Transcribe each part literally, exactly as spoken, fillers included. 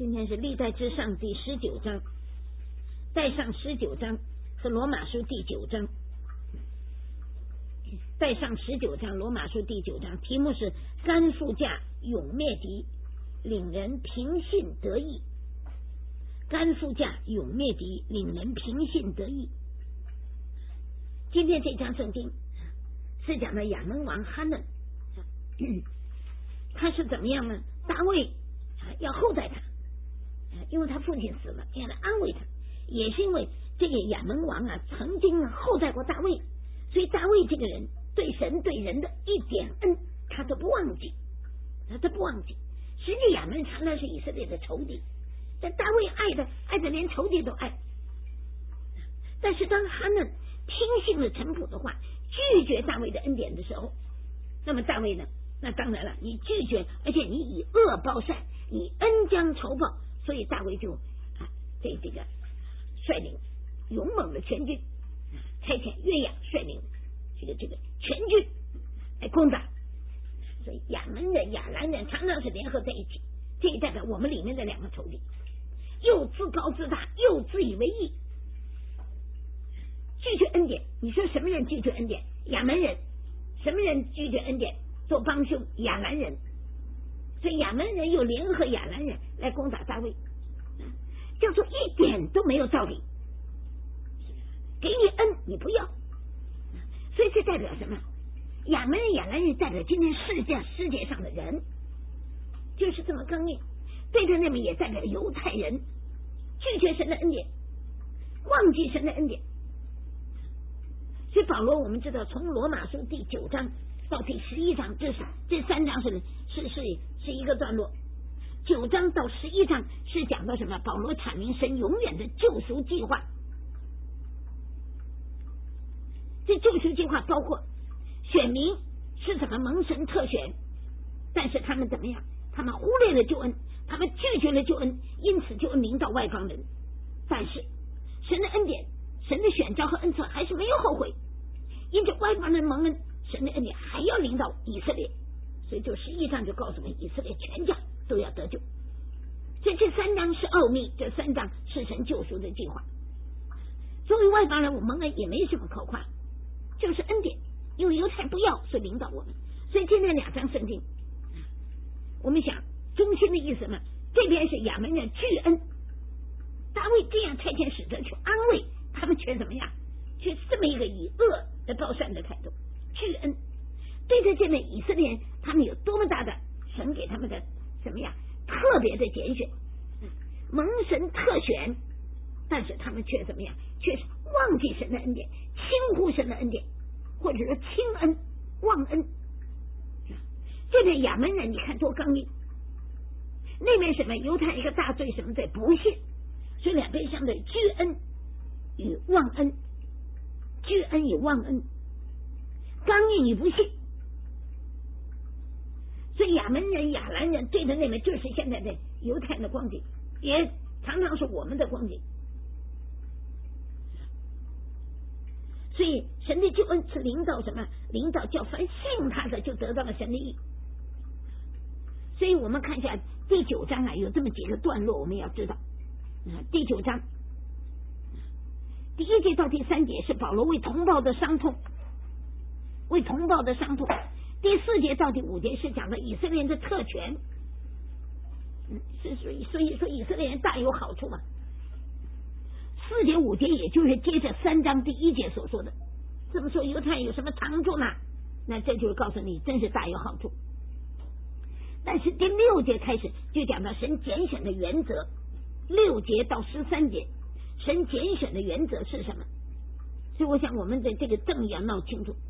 今天是历代之上第十九章，带上十九章是罗马书第九章，带上十九章罗马书第九章，题目是甘副驾勇灭敌，领人平信得义。甘副驾勇灭敌，领人平信得义。今天这章圣经是讲的亚门王哈嫩，他是怎么样呢？大卫要厚待他，因为他父亲死了，要来安慰他，也是因为这个亚门王啊曾经厚待过大卫，所以大卫这个人对神对人的一点恩他都不忘记，他都不忘记。实际亚门常常是以色列的仇敌，但大卫爱的爱的连仇敌都爱。但是当哈嫩听信了臣仆的话，拒绝大卫的恩典的时候，那么大卫呢？那当然了，你拒绝，而且你以恶报善，以恩将仇报，所以大卫就啊，这这个率领勇猛的全军，差遣约雅率领这个这个全军来攻打。所以亚门人、亚兰人常常是联合在一起，这也代表我们里面的两个仇敌，又自高自大，又自以为义，拒绝恩典。你说什么人拒绝恩典？亚门人。什么人拒绝恩典？做帮凶，亚兰人。所以亚门人又联合亚兰人来攻打大卫，叫做一点都没有道理。给你恩你不要，所以这代表什么？亚门人、亚兰人代表今天世界世界上的人，就是这么刚硬。对着那边也代表犹太人拒绝神的恩典，忘记神的恩典。所以保罗我们知道，从罗马书第九章到第十一章，这是这三章是是是是一个段落。九章到十一章是讲到什么？保罗阐明神永远的救赎计划。这救赎计划包括选民是怎么蒙神特选，但是他们怎么样？他们忽略了救恩，他们拒绝了救恩，因此救恩临到外邦人。但是神的恩典，神的选召和恩赐还是没有后悔，因着外邦人蒙恩，神的恩典还要临到以色列。所以就十一章就告诉我们，以色列全家都要得救。所以这三章是奥秘，这三章是神救赎的计划。作为外邦人，我蒙恩也没什么可夸，就是恩典，因为犹太不要，所以领导我们。所以今天两章圣经，我们想中心的意思嘛，这边是亚门人拒恩，大卫这样差遣使者去安慰他们，却怎么样？却这么一个以恶的报善的态度，拒恩。对着这边以色列人，他们有多么大的神给他们的怎么样特别的拣选，蒙神特选，但是他们却怎么样？却是忘记神的恩典，轻忽神的恩典，或者说轻恩忘恩。这边亚门人你看多刚硬，那边什么犹太一个大罪，什么罪？不信。所以两边相对，拒恩与忘恩，拒恩与忘恩，刚硬与不信。所以亚门人、亚兰人对着那边就是现在的犹太的光景，也常常是我们的光景。所以神的救恩是领导什么？领导叫凡信他的就得到了神的义。所以我们看一下第九章啊，有这么几个段落，我们要知道。第九章第一节到第三节是保罗为同胞的伤痛，为同胞的伤痛。第四节到第五节是讲的以色列人的特权，是所以所以说以色列人大有好处嘛。四节五节也就是接着三章第一节所说的，这么说犹太有什么长处呢？那这就是告诉你真是大有好处。但是第六节开始就讲到神拣选的原则，六节到十三节神拣选的原则是什么？所以我想我们的这个正要闹清楚，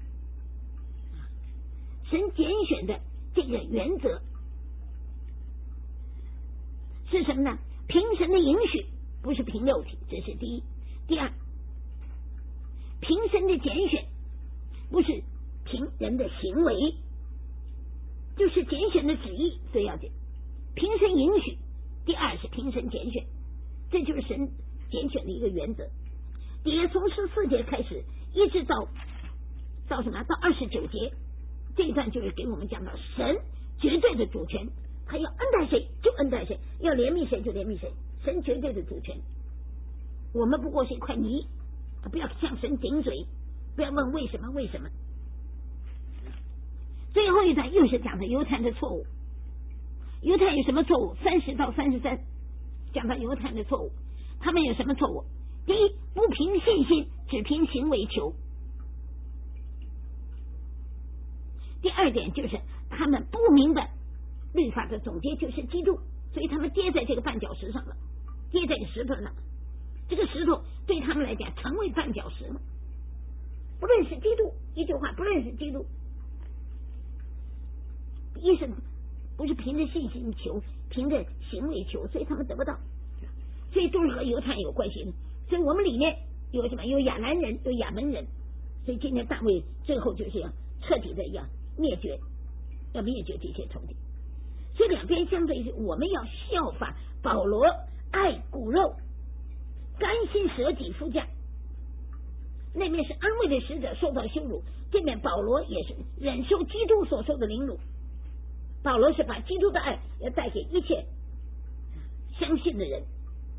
神拣选的这个原则是什么呢？凭神的允许，不是凭肉体，这是第一。第二，凭神的拣选，不是凭人的行为，就是拣选的旨意最要紧。凭神允许，第二是凭神拣选，这就是神拣选的一个原则。也从十四节开始，一直到到什么？到二十九节，这一段就是给我们讲到神绝对的主权， 他要恩待谁就恩待谁，要怜悯谁就怜悯谁，神绝对的主权。我们不过是一块泥，不要向神顶嘴，不要问为什么为什么。最后一段又是讲的犹太人的错误。犹太有什么错误？三十到三十三讲到犹太人的错误，他们有什么错误？第一，不凭信心，只凭行为求。第二点就是他们不明白律法的总结就是基督，所以他们跌在这个绊脚石上了，跌在这个石头上，这个石头对他们来讲成为绊脚石了。不认识基督，一句话，不认识基督，一是不是凭着信心求，凭着行为求，所以他们得不到，所以都是和犹太有关系的。所以我们里面有什么？有亚兰人，有亚门人，所以今天大卫最后就是要彻底的要灭绝，要灭绝这些仇敌。所以两边相对，我们要效法保罗，爱骨肉，甘心舍己夫家。那面是安慰的使者受到羞辱，这面保罗也是忍受基督所受的凌辱。保罗是把基督的爱要带给一切相信的人。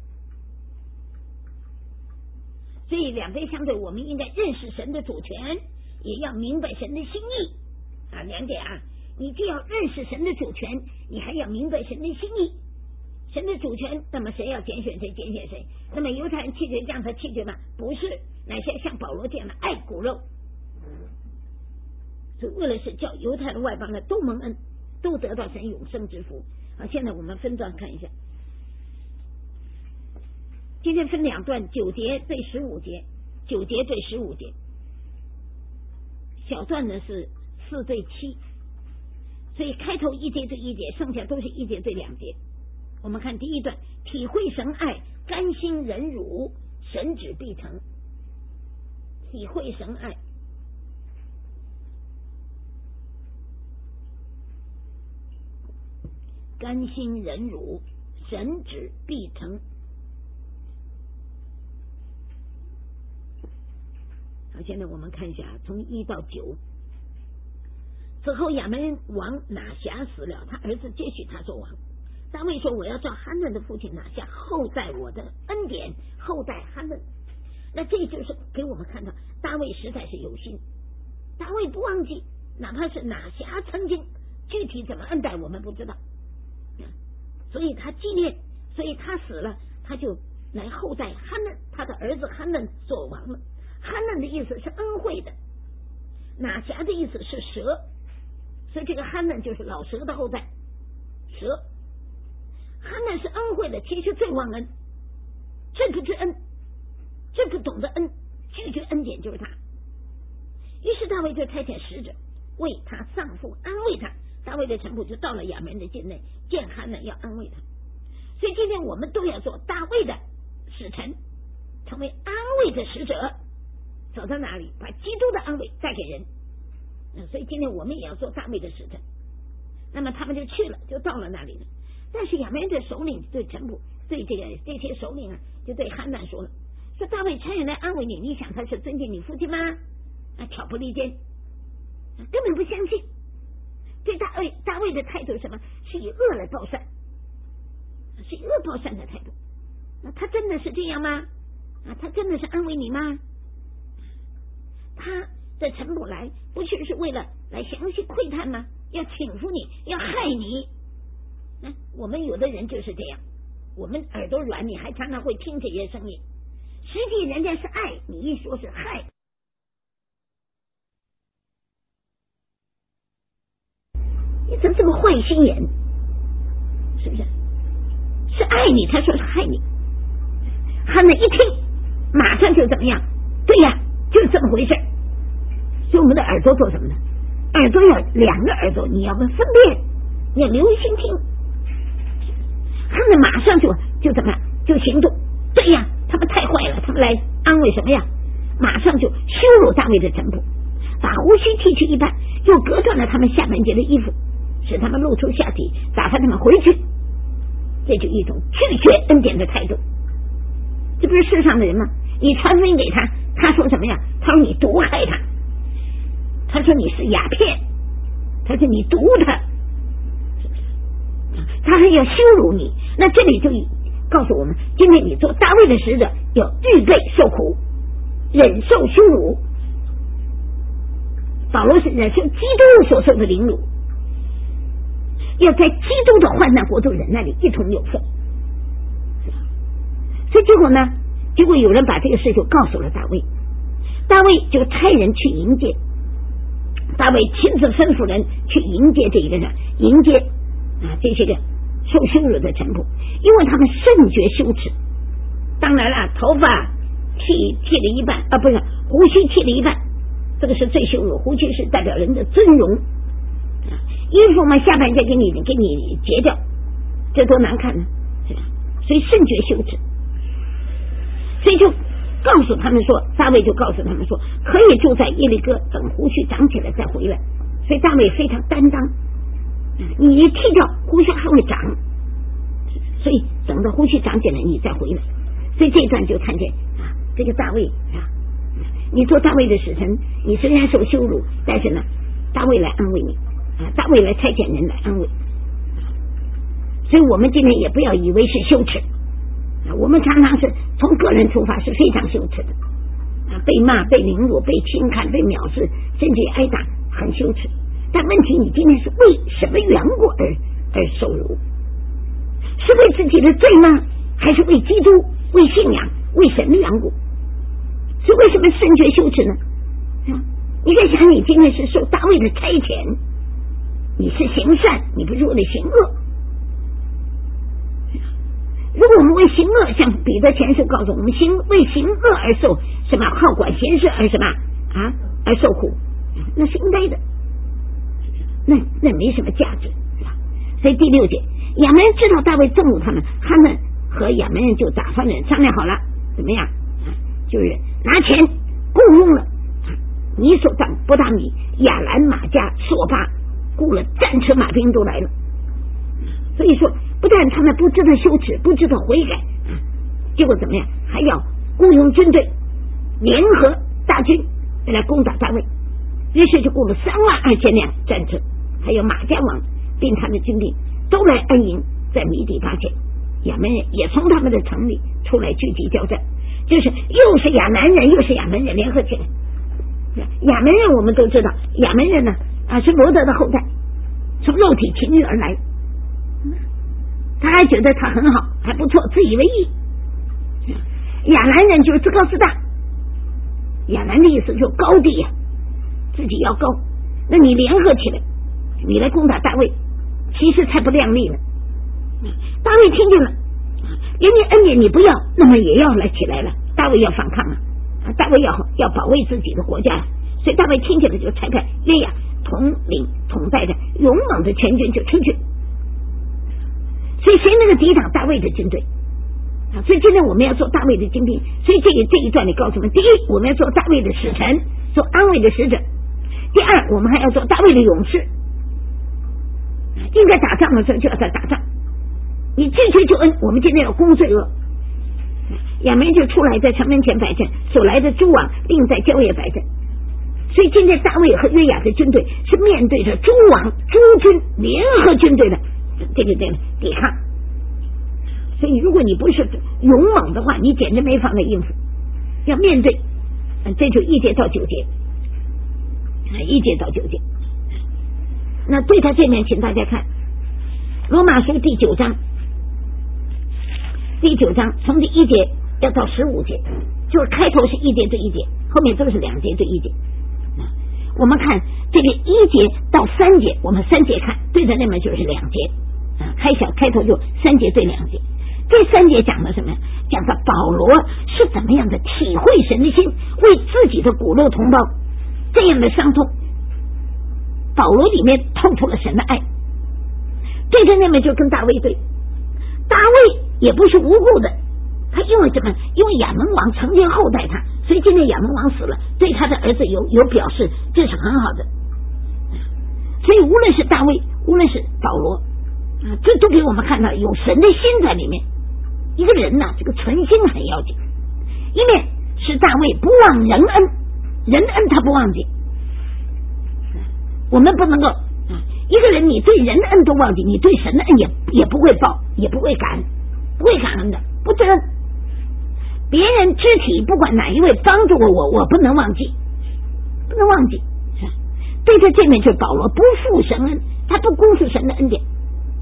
所以两边相对，我们应该认识神的主权，也要明白神的心意啊，两点啊，你既要认识神的主权，你还要明白神的心意。神的主权，那么谁要拣选谁拣选谁？那么犹太人弃绝这样他弃绝吗？不是，乃是像保罗这样的爱骨肉。所以为了是叫犹太的外邦人都蒙恩，都得到神永生之福。好，现在我们分段看一下，今天分两段，九节对十五节，九节对十五节，小段呢是四对七，所以开头一节对一节，剩下都是一节对两节。我们看第一段，体会神爱，甘心忍辱，神旨必成。体会神爱，甘心忍辱，神旨必成。好，现在我们看一下，从一到九。此后亚门王拿辖死了，他儿子接续他做王。大卫说：“我要照哈嫩的父亲拿下，后代我的恩典，后代哈嫩。”那这就是给我们看到，大卫实在是有心。大卫不忘记，哪怕是拿辖曾经具体怎么恩待我们不知道，所以他纪念，所以他死了，他就来后代哈嫩，他的儿子哈嫩做王了。哈嫩的意思是恩惠的，拿辖的意思是蛇，所以这个哈嫩就是老蛇的后代，蛇。哈嫩是恩惠的，其实最忘恩，最不知恩，最不懂得恩，拒绝恩典就是他。于是大卫就差遣使者为他丧父，安慰他。大卫的臣仆就到了亚门的境内，见哈嫩要安慰他。所以今天我们都要做大卫的使臣，成为安慰的使者，走到哪里把基督的安慰带给人。嗯，所以今天我们也要做大卫的使臣。那么他们就去了，就到了那里了。但是亚门的首领对臣仆，对这个这些首领啊，就对哈嫩说了：“说大卫差人来安慰你，你想他是尊敬你父亲吗？啊，挑拨离间，根本不相信。对大卫大卫的态度是什么？是以恶来报善，是以恶报善的态度。那他真的是这样吗？啊，他真的是安慰你吗？他的臣仆来，不就是为了来详细窥探吗？要请负你，要害你。”啊，我们有的人就是这样，我们耳朵软，你还常常会听这些声音，实际人家是爱，你一说是害。你怎么这么坏心眼？是不是？是爱你，他说是害你。哈嫩一听，马上就怎么样？对呀，就是这么回事。所以我们的耳朵做什么呢？耳朵要两个耳朵，你要分辨，你要留心听。他们马上就就怎么样？就行动。对呀，他们太坏了，他们来安慰什么呀？马上就羞辱大卫的臣仆，把胡须剃去一半，又割断了他们下半截的衣服，使他们露出下体，打发他们回去。这就一种拒绝恩典的态度。这不是世上的人吗？你传福音给他，他说什么呀？他说你毒害他，他说你是鸦片，他说你毒他，是不是？ 他还要羞辱你。那这里就告诉我们，今天你做大卫的使者，要预备受苦，忍受羞辱。保罗是忍受基督所受的凌辱，要在基督的患难国度人那里一同有份。所以结果呢，结果有人把这个事就告诉了大卫，大卫就差人去迎接，大卫亲自吩咐人去迎接这一个人，迎接啊这些个受羞辱的臣仆，因为他们甚觉羞耻。当然了，头发剃剃了一半啊，不是胡须剃了一半，这个是最羞辱，胡须是代表人的尊荣。衣服嘛，下半截给你给你截掉，这多难看呢，是吧？所以甚觉羞耻，所以就告诉他们说，大卫就告诉他们说，可以住在耶利哥，等胡须长起来再回来。所以大卫非常担当，你一剃掉胡须还会长，所以等到胡须长起来你再回来。所以这一段就看见啊，这个大卫啊，你做大卫的使臣，你虽然受羞辱，但是呢，大卫来安慰你啊，大卫来差遣人来安慰。所以我们今天也不要以为是羞耻啊，我们常常是从个人出发是非常羞耻的啊，被骂、被凌辱、被轻看、被藐视，甚至挨打，很羞耻。但问题，你今天是为什么缘故而而受辱？是为自己的罪吗？还是为基督、为信仰、为神的缘故？是为什么甚觉羞耻呢？啊，你在想，你今天是受大卫的差遣，你是行善，你不是为了行恶。如果我们为行恶，像彼得前书告诉我们，行为行恶而受什么好管闲事而什么啊而受苦，那是应该的，那那没什么价值，是吧？所以第六节，亚门人知道大卫憎恶他们，他们和亚门人就打发人商量好了，怎么样？就是拿钱雇佣了尼所当、伯大米、亚兰、马加、朔巴，雇了战车马兵都来了。所以说，不但他们不知道羞耻，不知道悔改，结果怎么样？还要雇佣军队，联合大军来攻打大卫。于是就雇了三万二千辆战车，还有马加王并他的军兵都来安营在米底巴前。亚门人也从他们的城里出来聚集交战，就是又是亚南人又是亚门人联合起来。亚门人我们都知道，亚门人呢啊是罗德的后代，从肉体情欲而来，他还觉得他很好，还不错，自以为意。亚兰人就是自高自大，亚兰的意思就是高地呀、啊，自己要高。那你联合起来，你来攻打大卫，其实才不量力了。大卫听见了，连你恩典你不要，那么也要来起来了。大卫要反抗啊，大卫要要保卫自己的国家，所以大卫听见了就差派约雅统领统带着勇猛的全军就出去。所以谁能够抵挡大卫的军队啊？所以今天我们要做大卫的精兵。所以这个这一段里告诉我们，第一，我们要做大卫的使臣，做安慰的使者；第二，我们还要做大卫的勇士。应该打仗的时候就要在打仗。你拒绝救恩，我们今天要攻罪恶。亚门就出来在城门前摆阵，所来的诸王并在郊野摆阵。所以今天大卫和约雅的军队是面对着诸王诸军联合军队的这个这个抵抗。所以如果你不是勇猛的话，你简直没法来应付，要面对。这就一节到九节，一节到九节。那对他这面，请大家看罗马书第九章，第九章从第一节要到十五节，就是开头是一节对一节，后面都是两节对一节。我们看这个一节到三节，我们三节看，对着那边就是两节啊，开小开头就三节对两节。这三节讲的什么？讲的保罗是怎么样的体会神的心，为自己的骨肉同胞这样的伤痛。保罗里面透出了神的爱。对着那边就跟大卫对，大卫也不是无故的，他因为什么？因为亚门王曾经厚待他，所以今天亚门王死了，对他的儿子有有表示，这是很好的。所以无论是大卫，无论是保罗啊，这都给我们看到有神的心在里面。一个人呐、啊，这个存心很要紧。一面是大卫不忘人恩，人恩他不忘记。我们不能够一个人你对人的恩都忘记，你对神的恩也也不会报，也不会感，不会感恩的，不知道别人肢体不管哪一位帮助过我，我不能忘记，不能忘记。对他这面就是保罗不负神恩，他不辜负神的恩典，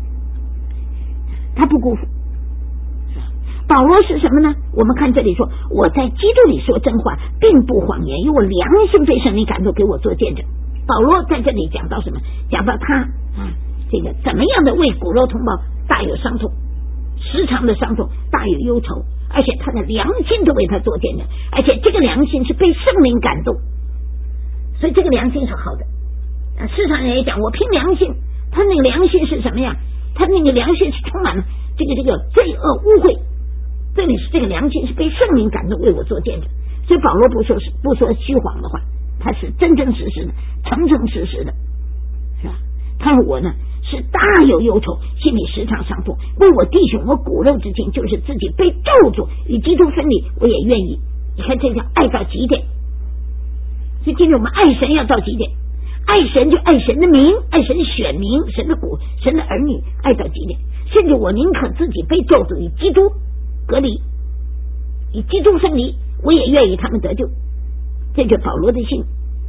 他不辜负。保罗是什么呢？我们看这里说，我在基督里说真话，并不谎言，因为我良心被圣灵感动，给我做见证。保罗在这里讲到什么？讲到他啊，这个怎么样的为骨肉同胞大有伤痛，时常的伤痛，大有忧愁，而且他的良心都为他做见证，而且这个良心是被圣灵感动，所以这个良心是好的。啊，市场人也讲，我凭良心，他那个良心是什么呀？他那个良心是充满了这个这个罪恶污秽。这里是这个良心是被圣灵感动，为我做见证。所以保罗不说不说虚谎的话，他是真真实实的，诚诚实实的，是吧？他说我呢是大有忧愁，心里时常伤痛，为我弟兄我骨肉之亲，就是自己被咒诅与基督分离，我也愿意。你看这叫爱到极点。所以今天我们爱神要到极点，爱神就爱神的名，爱神的选民，神的骨，神的儿女，爱到极点。甚至我宁可自己被咒诅与基督隔离，与基督分离，我也愿意他们得救。这就是保罗的信。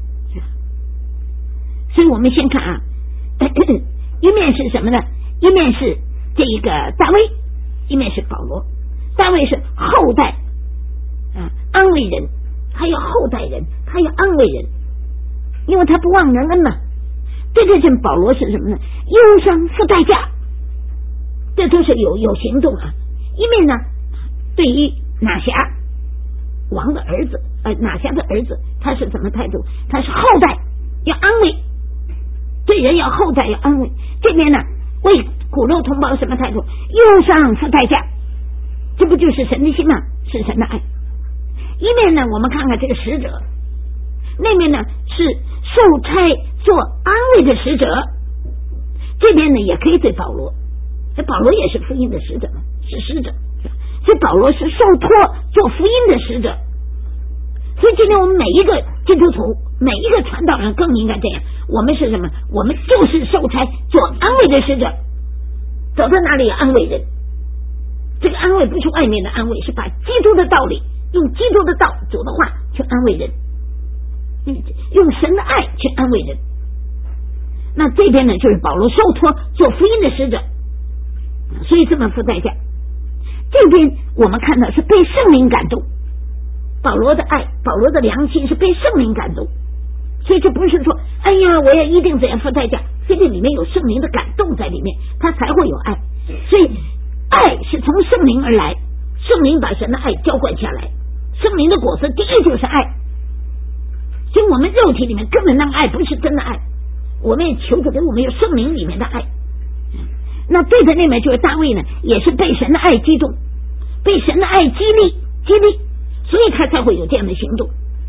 所以我们先看啊，一面是什么呢？一面是这一个大卫，一面是保罗。大卫是后代啊安慰人，他要后代人，他要安慰人，因为他不忘人恩嘛。对这阵保罗是什么呢？忧伤付代价，这都是有有行动啊。一面呢，对于拿辖王的儿子，呃，拿辖的儿子，他是什么态度？他是后代要安慰，对人要后代要安慰。这边呢，为骨肉同胞什么态度？忧伤付代价，这不就是神的心吗？是神的爱。一面呢，我们看看这个使者，那面呢是受差做安慰的使者，这边呢也可以对保罗，这保罗也是福音的使者嘛，是使者。所以保罗是受托做福音的使者。所以今天我们每一个基督徒，每一个传道人更应该这样。我们是什么？我们就是受差做安慰的使者，走到哪里有安慰人。这个安慰不是外面的安慰，是把基督的道理，用基督的道，主的话去安慰人，用神的爱去安慰人。那这边呢，就是保罗受托做福音的使者，所以这么付代价。这边我们看到是被圣灵感动，保罗的爱，保罗的良心是被圣灵感动，所以这不是说哎呀我要一定怎样付代价，这个里面有圣灵的感动在里面，他才会有爱。所以爱是从圣灵而来，圣灵把神的爱浇灌下来，圣灵的果子第一就是爱。所以我们肉体里面根本那个爱不是真的爱，我们也求主给我们有圣灵里面的爱。那对的那面就是大卫呢，也是被神的爱激动，被神的爱激励激励，所以他才会有这样的行动。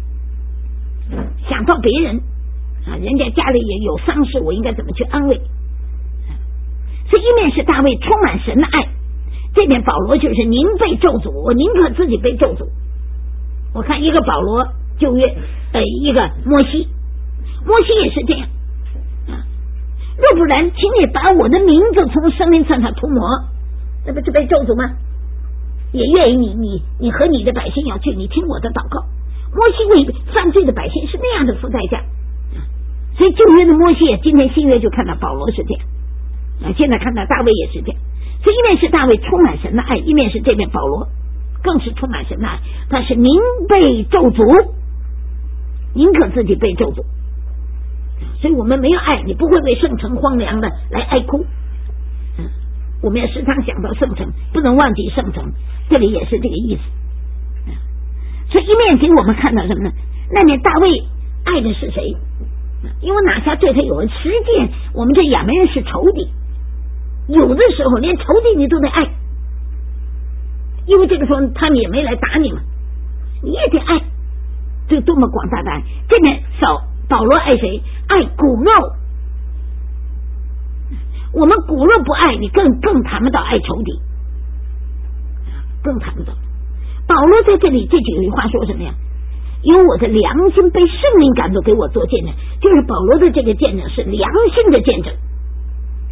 想到别人啊，人家家里也有丧事，我应该怎么去安慰？所以一面是大卫充满神的爱，这边保罗就是宁被咒诅，我宁可自己被咒诅。我看一个保罗旧约，呃，一个摩西，摩西也是这样。若不然，请你把我的名字从生命册上涂抹，那不是被咒诅吗？也愿意你你你和你的百姓要去，你听我的祷告。摩西为犯罪的百姓是那样的付代价，所以旧约的摩西，今天新约就看到保罗是这样，啊，现在看到大卫也是这样。所以一面是大卫充满神的爱，一面是这边保罗更是充满神的爱，他是宁被咒诅，宁可自己被咒诅。所以我们没有爱，你不会为圣城荒凉的来哀哭。嗯，我们要时常想到圣城，不能忘记圣城，这里也是这个意思。嗯，所以一面给我们看到什么呢？那面大卫爱的是谁？因为拿辖对他有恩，实际我们这亚门人是仇敌，有的时候连仇敌你都得爱，因为这个时候他们也没来打你嘛，你也得爱，这多么广大的爱！这边少。保罗爱谁？爱骨肉。我们骨肉不爱你，更更谈不到爱仇敌，更谈不到。保罗在这里这几句话说什么呀？有我的良心被圣灵感动，给我做见证，就是保罗的这个见证是良心的见证，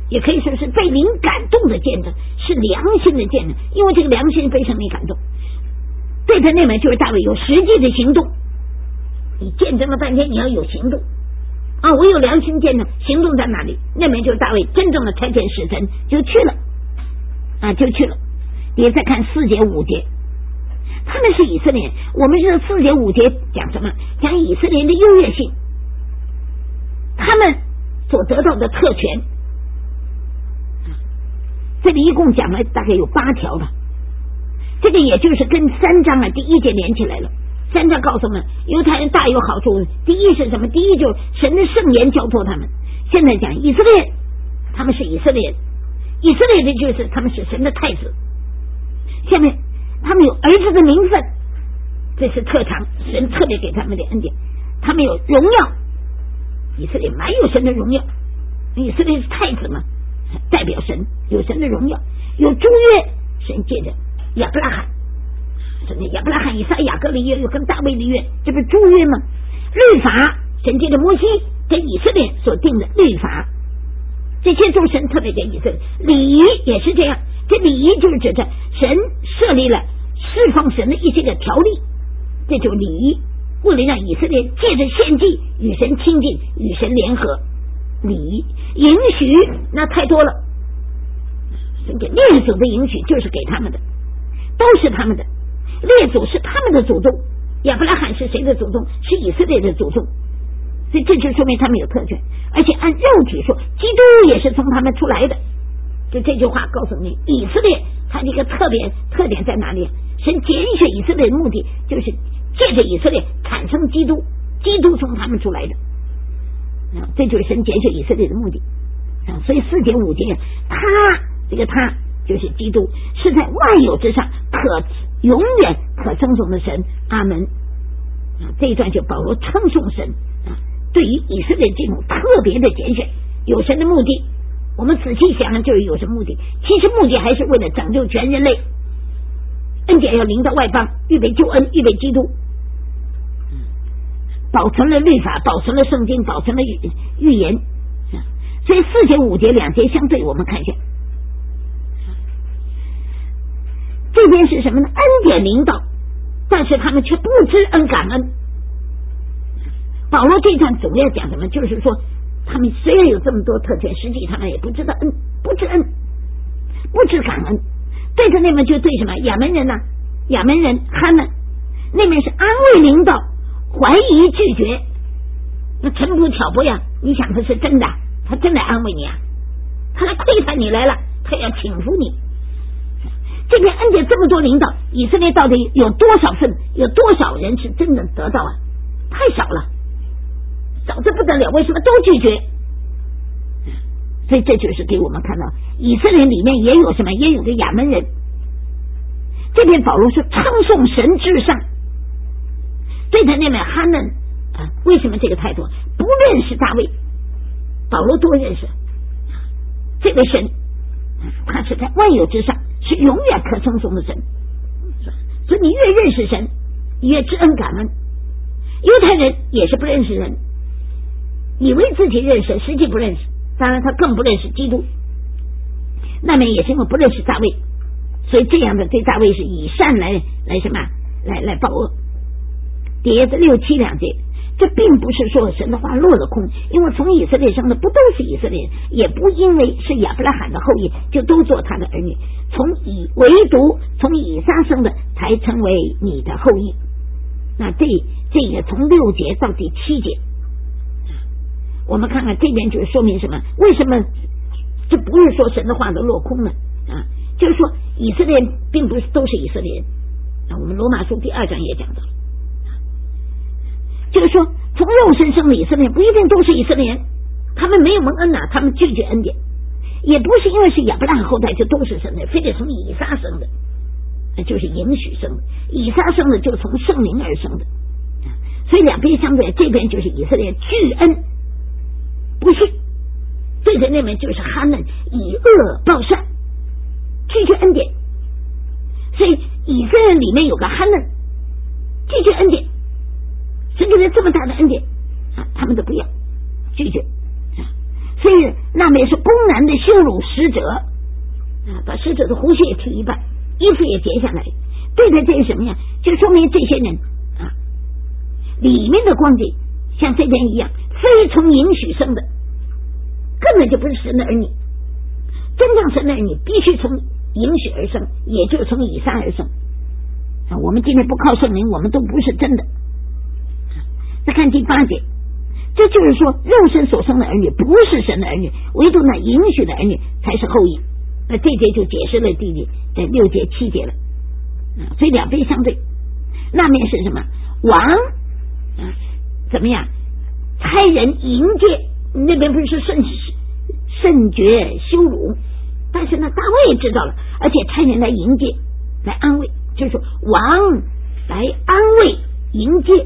也可以说是被灵感动的见证，是良心的见证，因为这个良心被圣灵感动。对他那边就是大卫有实际的行动，你见证了半天，你要有行动啊！我有良心见证，行动在哪里？那边就是大卫真正的差遣使臣就去了啊，就去了。你再看四节五节，他们是以色列，我们知道四节五节讲什么？讲以色列的优越性，他们所得到的特权。这里一共讲了大概有八条吧，这个也就是跟三章啊第一节连起来了。三章告诉我们犹太人大有好处，第一是什么？第一就是神的圣言交托他们。现在讲以色列，他们是以色列人，以色列的就是他们是神的太子。下面他们有儿子的名分，这是特长，神特别给他们的恩典。他们有荣耀，以色列满有神的荣耀，以色列是太子嘛，代表神，有神的荣耀。有诸约，神借着亚伯拉罕，神的亚伯拉罕、以撒、雅各的约，又跟大卫的约，这不是诸约吗？律法，神借着摩西跟以色列所定的律法，这些都神特别给以色列。礼仪也是这样，这礼仪就是指着神设立了侍奉神的一些个条例，这就是礼仪，为了让以色列借着献祭与神亲近，与神联合。礼仪允许那太多了，神给列祖的允许就是给他们的，都是他们的。列祖是他们的祖宗，亚伯拉罕是谁的祖宗？是以色列的祖宗，所以这就说明他们有特权。而且按肉体说，基督也是从他们出来的。就这句话告诉你，以色列它的一个特别特点在哪里？神拣选以色列的目的就是借着以色列产生基督，基督从他们出来的啊，这就是神拣选以色列的目的啊。所以四节五节，他这个他就是基督，是在万有之上可永远可称颂的神。阿门啊！这一段就保罗称颂神啊，对于以色列这种特别的拣选，有神的目的。我们仔细想想，就是有什么目的？其实目的还是为了拯救全人类，恩典要临到外邦，预备救恩，预备基督，保存了律法，保存了圣经，保存了预预言。所以四节五节两节相对，我们看一下，这边是什么呢？恩典临到，但是他们却不知恩感恩。保罗这段主要讲什么？就是说他们虽然有这么多特权，实际他们也不知道恩，不知恩，不知感恩。对着那边就对什么亚门人呢、啊？亚门人他们那边是安慰领导，怀疑拒绝，那真不挑拨呀！你想他是真的，他真来安慰你啊，他来窥探你来了，他要请服你。这边恩典这么多领导，以色列到底有多少份？有多少人是真的得到啊？太少了，少得不得了。为什么都拒绝？所以这就是给我们看到，以色列里面也有什么？也有个亚门人。这边保罗说称颂神至上，对他那边哈嫩啊，为什么这个态度？不认识大卫，保罗多认识这位神，他是在万有之上，是永远可称颂的神。所以你越认识神，你越知恩感恩。犹太人也是不认识人，以为自己认识，实际不认识。当然他更不认识基督，那边也是因为不认识大卫，所以这样的对大卫是以善来来什么来来报恶。底下的六七两节，这并不是说神的话落了空，因为从以色列生的不都是以色列人，也不因为是亚伯拉罕的后裔就都做他的儿女，从以唯独从以撒生的才成为你的后裔。那这这个从六节到第七节，我们看看这边就是说明什么？为什么这不是说神的话都落空了啊？就是说以色列并不是都是以色列人啊。我们罗马书第二章也讲到了，就是说从肉身生的以色列不一定都是以色列人，他们没有蒙恩啊，他们拒绝恩典，也不是因为是亚伯拉罕后代就都是神的，非得从以撒生的，就是允许生的，以撒生的就从圣灵而生的，所以两边相对，这边就是以色列拒恩不信，对着那边就是哈嫩以恶报善，拒绝恩典。所以以色列里面有个哈嫩拒绝恩典，神给了这么大的恩典啊，他们都不要拒绝啊。 所以那边是公然的羞辱使者啊，把使者的胡须也剃一半，衣服也解下来，对待这是什么呀？就说明这些人啊，里面的光景像这边一样，非从允许生的，根本就不是神的儿女。真正神的儿女必须从允许而生，也就是从以撒而生啊。我们今天不靠圣灵，我们都不是真的。再看第八节，这就是说肉身所生的儿女不是神的儿女，唯独那允许的儿女才是后裔。那这节就解释了第这六节七节了啊，所以两边相对。那面是什么？王啊，怎么样？差人迎接，那边不是甚甚觉羞辱，但是呢，大卫知道了，而且差人来迎接，来安慰，就是说王来安慰迎接，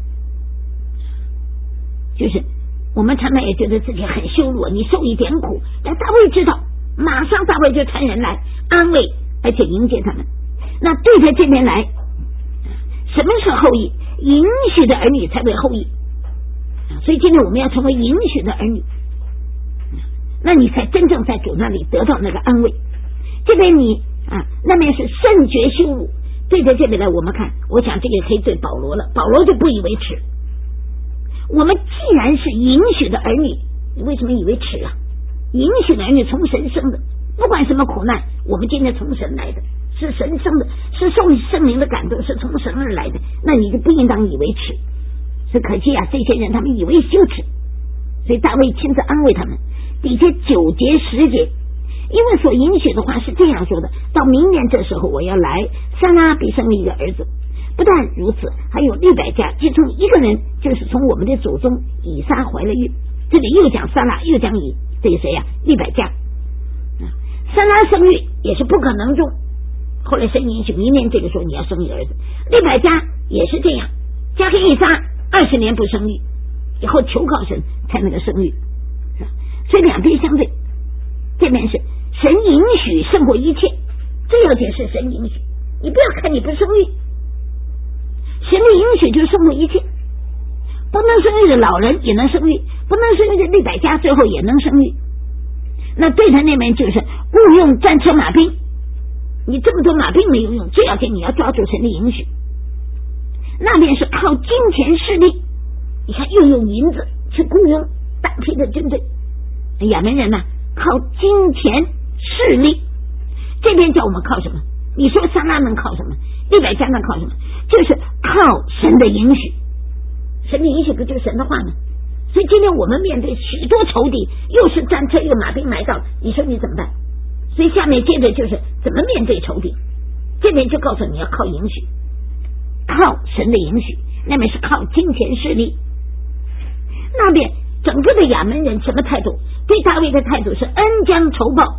就是我们常常也觉得自己很羞辱，你受一点苦，但大卫知道，马上大卫就差人来安慰，而且迎接他们。那对他这边来，什么是后裔？允许的儿女才为后裔，所以今天我们要成为允许的儿女，那你才真正在主那里得到那个安慰。这边你啊，那边是甚觉羞辱，对着这边来，我们看，我想这个可以对保罗了，保罗就不以为耻。我们既然是允许的儿女，你为什么以为耻啊？允许的儿女从神生的，不管什么苦难，我们今天从神来的，是神生的，是受圣灵的感动，是从神而来的，那你就不应当以为耻。是可惜啊，这些人他们以为羞耻，所以大卫亲自安慰他们。底下九节十节，因为所允许的话是这样说的：到明年这时候我要来，撒拉必生一个儿子。不但如此，还有利百加，其中一个人就是从我们的祖宗以撒怀了孕。这里又讲撒拉，又讲以这个谁呀、啊？利百加。撒拉生育也是不可能中，后来神允许，明年这个时候你要生一个儿子。利百加也是这样，加给以撒二十年不生育，以后求告神才能够生育。所以两边相对，这边是神允许胜过一切，这要解释神允许。你不要看你不生育，神的允许就胜过一切。不能生育的老人也能生育，不能生育的利百加最后也能生育。那对他那边就是雇用战车马兵，你这么多马兵没有用，最要紧你要抓住神的允许。那边是靠金钱势力，你看又用银子去雇佣大批的军队。亚门人呢、啊，靠金钱势力，这边叫我们靠什么？你说撒拉能靠什么？利百加能靠什么？就是靠神的允许。神的允许不就是神的话吗？所以今天我们面对许多仇敌，又是战车又马兵来到，你说你怎么办？所以下面接着就是怎么面对仇敌，这边就告诉你要靠允许，靠神的允许，那边是靠金钱势力。那边整个的亚门人什么态度？对大卫的态度是恩将仇报。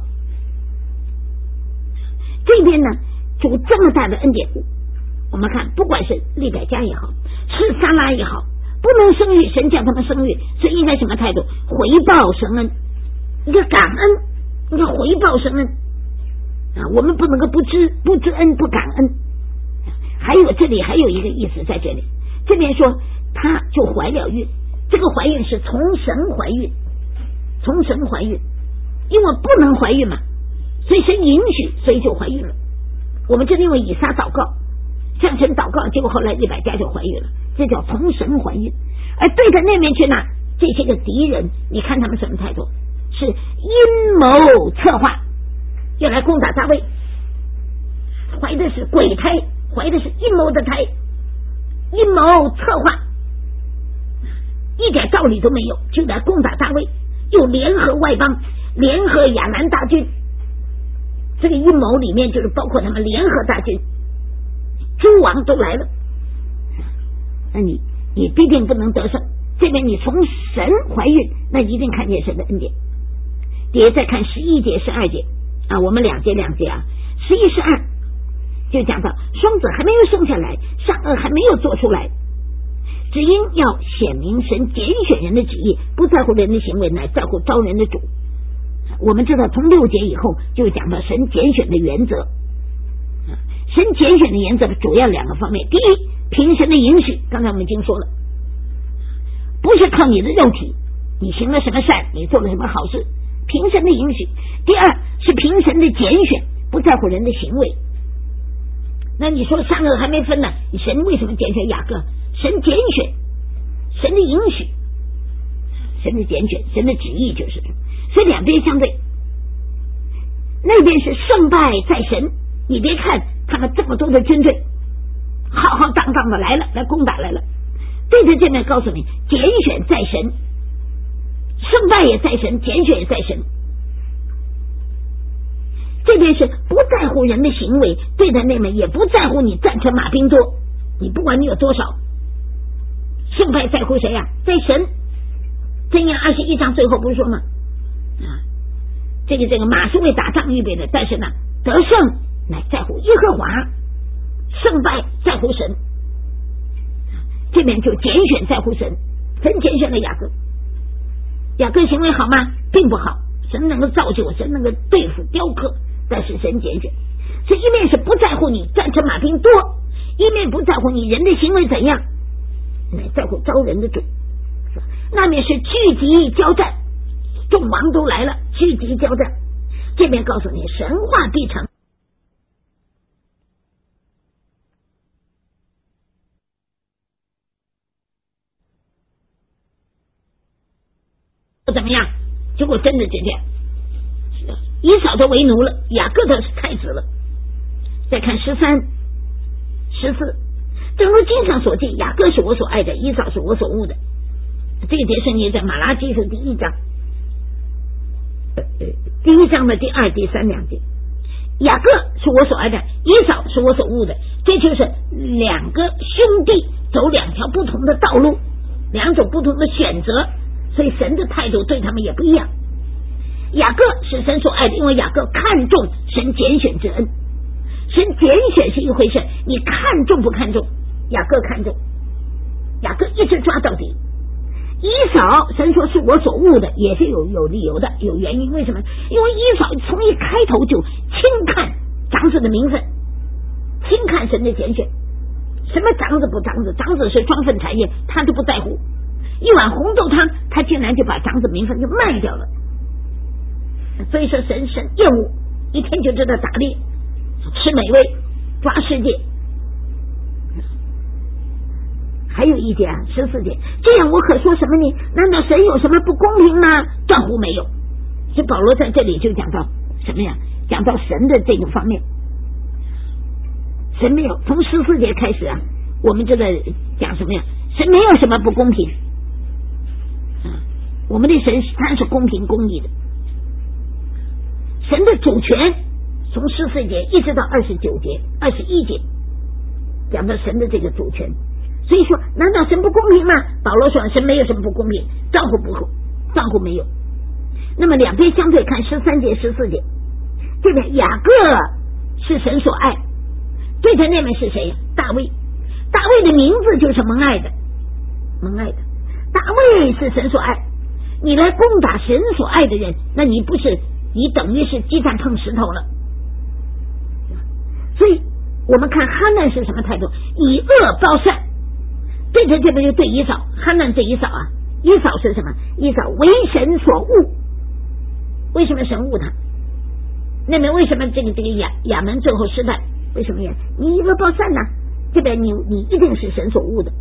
这边呢，主这么大的恩典，我们看不管是利百加也好，是撒拉也好，不能生育，神叫他们生育，所以应该什么态度？回报神恩，一个感恩，一个回报神恩啊！我们不能够不知不知恩不感恩。还有这里还有一个意思在这里，这边说他就怀了孕，这个怀孕是从神怀孕，从神怀孕，因为不能怀孕嘛，所以神允许，所以就怀孕了。我们这里因为以撒祷告，向神祷告，结果后来利百加就怀孕了，这叫从神怀孕。而对着那边去呢，这些个敌人，你看他们什么态度？是阴谋策划，要来攻打大卫，怀的是鬼胎，怀的是阴谋的胎，阴谋策划，一点道理都没有，就来攻打大卫，又联合外邦，联合亚兰大军。这个阴谋里面就是包括他们联合大军，诸王都来了，那你你必定不能得胜。这边你从神怀孕，那一定看见神的恩典。别再看十一节十二节啊，我们两节两节啊，十一十二就讲到双子还没有生下来，善恶还没有做出来，只因要显明神拣选人的旨意，不在乎人的行为，乃在乎招人的主。我们知道从六节以后就讲到神拣选的原则，神拣选的原则主要两个方面。第一，凭神的允许，刚才我们已经说了，不是靠你的肉体， 你行了什么善，你做了什么好事，凭神的允许。第二是凭神的拣选，不在乎人的行为。那你说善恶还没分呢，神为什么拣选雅各？神拣选，神的允许，神的拣选，神的旨意就是。所以两边相对，那边是胜败在神。你别看他们这么多的军队浩浩荡荡的来了，来攻打来了，对着这边告诉你，拣选在神，胜败也在神，拣选也在神。这边是不在乎人的行为，对着那边也不在乎你战车马兵多，你不管你有多少，胜败在乎谁呀、啊？在神。箴言二十一章最后不是说吗？啊，这个这个马是为打仗预备的，但是呢，得胜乃在乎耶和华，胜败在乎神。这边就拣选在乎神，神拣选了雅各。雅各行为好吗？并不好，神能够造就，神能够对付雕刻，但是神拣选。所以一面是不在乎你战车马兵多，一面不在乎你人的行为怎样，乃在乎招人的主。那面是聚集交战，众王都来了，聚集交战。这边告诉你，神话必成。怎么样？结果真的就这样，以扫都为奴了，雅各都是太子了。再看十三、十四，正如经上所记，雅各是我所爱的，以扫是我所恶的。这个节圣经在马拉基书第一章，第一章的第二、第三两节，雅各是我所爱的，以扫是我所恶的。这就是两个兄弟走两条不同的道路，两种不同的选择，所以神的态度对他们也不一样。雅各是神所爱的，因为雅各看重神拣选之恩。神拣选是一回事，你看重不看重？雅各看重，雅各一直抓到底。以扫神说是我所恶的，也是有有理由的，有原因。为什么？因为以扫从一开头就轻看长子的名分，轻看神的拣选。什么长子不长子，长子是双份产业，他都不在乎。一碗红豆汤，他竟然就把长子名分就卖掉了。所以说神神厌恶，一天就知道打猎，吃美味，抓世界。还有一点啊，十四点，这样我可说什么呢？难道神有什么不公平吗？断乎没有。所以保罗在这里就讲到什么呀？讲到神的这个方面，神没有。从十四节开始啊，我们就在讲什么呀？神没有什么不公平啊，我们的神他是公平公义的。神的主权从十四节一直到二十九节、二十一节，讲到神的这个主权。所以说，难道神不公平吗？保罗说神没有什么不公平，账户不账户没有。那么两边相对看，十三节、十四节，这边雅各是神所爱，对着那边是谁呀？大卫。大卫的名字就是蒙爱的，蒙爱的。大卫是神所爱，你来攻打神所爱的人，那你不是你等于是鸡蛋碰石头了。所以我们看哈难是什么态度？以恶报善。对着这边就对以扫，哈难对以扫啊，以扫是什么？以扫为神所恶。为什么神恶他？那边为什么这个这个亚亚门最后失败？为什么呀？你以恶报善呢？这边你你一定是神所恶的。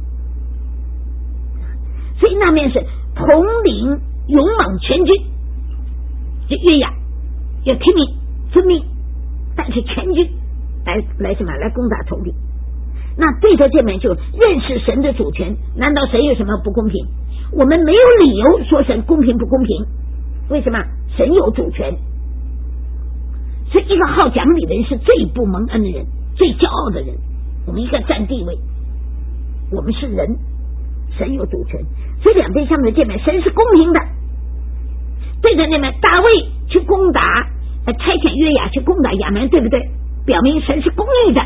所以那面是统领勇猛全军，就约雅要听命遵命，但是全军来来什么？来攻打仇敌。那对着这面就认识神的主权，难道神有什么不公平？我们没有理由说神公平不公平。为什么？神有主权。所以一个好讲理的人是最不蒙恩的人，最骄傲的人。我们应该占地位，我们是人，神有主权。所以两边相对这面，神是公平的。对着那面大卫去攻打，差遣约雅去攻打亚门，对不对？表明神是公义的。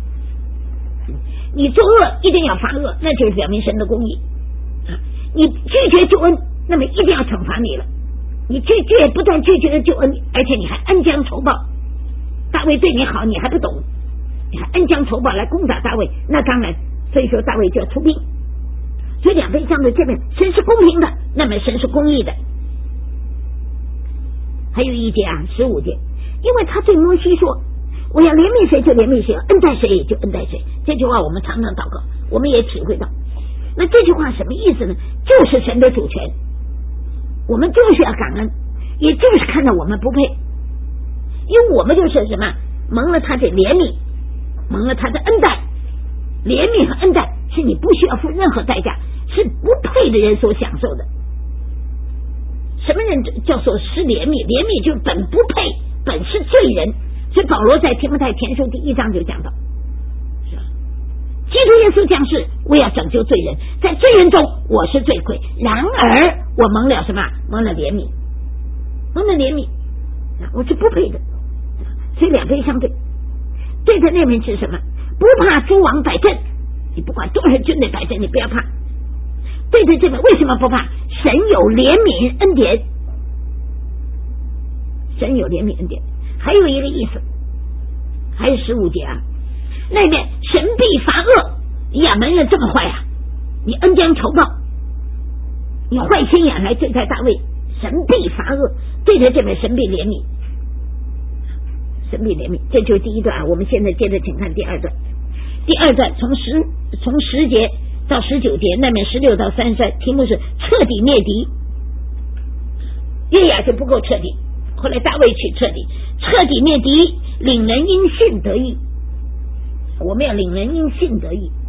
你作恶一定要发恶，那就是表明神的公义。你拒绝救恩，那么一定要惩罚你了。你拒绝不但拒绝了救恩，而且你还恩将仇报。大卫对你好，你还不懂，你还恩将仇报来攻打大卫，那当然，所以说大卫就要出兵。 所以两边相对这边神是公平的，那么神是公义的。还有一节啊，十五节，因为他对摩西说，我要怜悯谁就怜悯谁，恩待谁就恩待谁。这句话我们常常祷告，我们也体会到。那这句话什么意思呢？就是神的主权，我们就是要感恩，也就是看到我们不配，因为我们就是什么蒙了他的怜悯，蒙了他的恩待。怜悯和恩待是你不需要付任何代价，是不配的人所享受的。什么人叫做施怜悯？怜悯就是本不配，本是罪人。所以保罗在提摩太前书第一章就讲到，基督耶稣降世为要拯救罪人，在罪人中我是罪魁，然而我蒙了什么？蒙了怜悯，蒙了怜悯，我是不配的。所以两边相对，对的那边是什么？不怕诸王摆阵，你不管多少军队摆阵，你不要怕。对着这边为什么不怕？神有怜悯恩典，神有怜悯恩典。还有一个意思，还有十五节啊，那边神必罚恶，亚门人这么坏啊，你恩将仇报，你坏心眼来对待大卫，神必罚恶。对着这边神必怜悯，神必怜悯。这就是第一段啊，我们现在接着请看第二段。第二段从十从十节到十九节，那边十六到三十三，题目是彻底灭敌。约雅就不够彻底，后来大卫去彻底彻底灭敌，领人因信得益。我们要领人因信得益。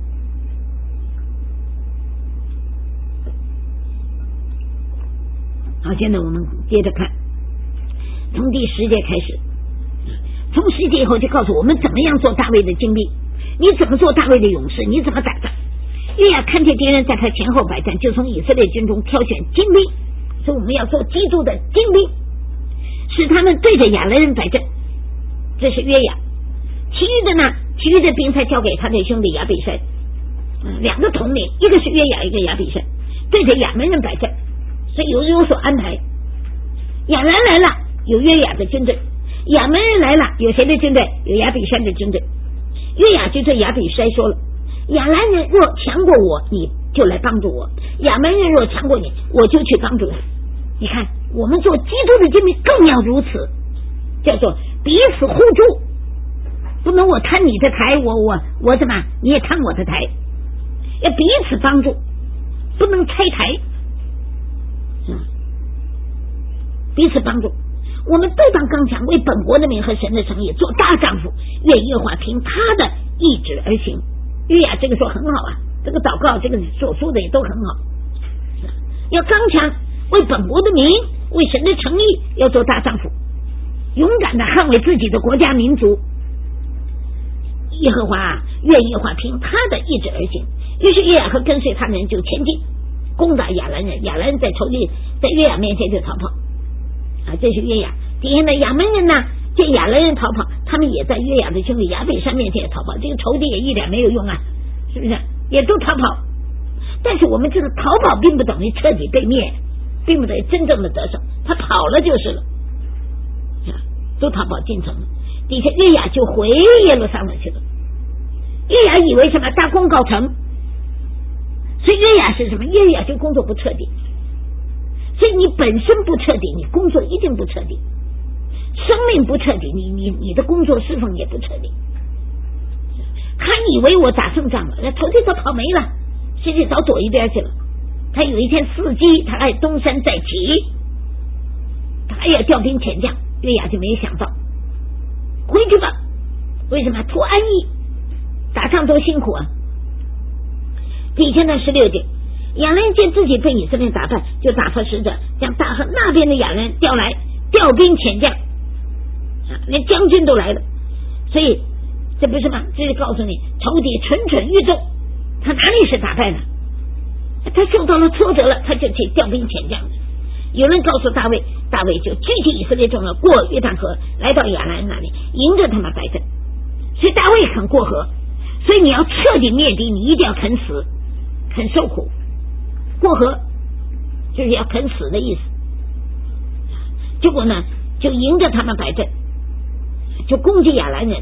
好，现在我们接着看，从第十节开始，从十节以后就告诉我们怎么样做大卫的精兵，你怎么做大卫的勇士，你怎么打仗。约雅看见敌人在他前后摆阵，就从以色列军中挑选精兵，所以我们要做基督的精兵，使他们对着亚兰人摆阵。这是约雅。其余的呢，其余的兵才交给他的兄弟亚比筛，嗯，两个统领，一个是约雅，一个亚比筛，对着亚门人摆阵，所以有有所安排。亚兰来了，有约雅的军队；亚门人来了，有谁的军队？有亚比筛的军队。约雅就对亚比筛说了，亚兰人若强过我，你就来帮助我；亚门人若强过你，我就去帮助他。你看，我们做基督的精兵更要如此，叫做彼此互助，不能我贪你的台，我我我怎么你也贪我的台，要彼此帮助，不能拆台，嗯，彼此帮助。我们都当刚强，为本国的名和神的诚意做大丈夫，愿耶和华凭他的意志而行。约雅这个说很好啊，这个祷告这个所说的也都很好，要刚强，为本国的名，为神的诚意要做大丈夫，勇敢的捍卫自己的国家民族。耶和华啊，愿耶和华凭他的意志而行。于是约雅和跟随他的人就前进，攻打亚兰人。亚兰人在仇敌在约雅面前就逃跑啊，这是约雅。底下的亚门人呢，见亚兰人逃跑，他们也在约雅的兄弟亚比筛面前也逃跑，这个仇敌也一点没有用啊，是不是？也都逃跑。但是我们知道，逃跑并不等于彻底被灭，并不等于真正的得胜，他跑了就是了，都逃跑进城了。底下约雅就回耶路撒冷去了。约雅以为什么大功告成，所以约雅是什么？约雅就工作不彻底。所以你本身不彻底，你工作一定不彻底。生命不彻底，你你你的工作侍奉也不彻底。他以为我打胜仗了，那头天都跑没了，现在早躲一边去了。他有一天伺机，他爱东山再起，他要调兵遣将，约雅就没想到，回去吧。为什么？图安逸，打仗多辛苦啊。底下的十六节，亚兰见自己被以色列打败，就打发使者将大河那边的亚兰调来，调兵遣将，连将军都来了。所以这不是吗？这就告诉你，仇敌蠢蠢欲动，他哪里是打败了？他受到了挫折了，他就去调兵遣将。有人告诉大卫，大卫就聚集以色列众人过约旦河，来到亚兰那里，迎着他们摆阵。所以大卫肯过河，所以你要彻底灭敌，你一定要肯死，肯受苦。过河就是要肯死的意思。结果呢，就迎着他们摆阵，就攻击亚兰人。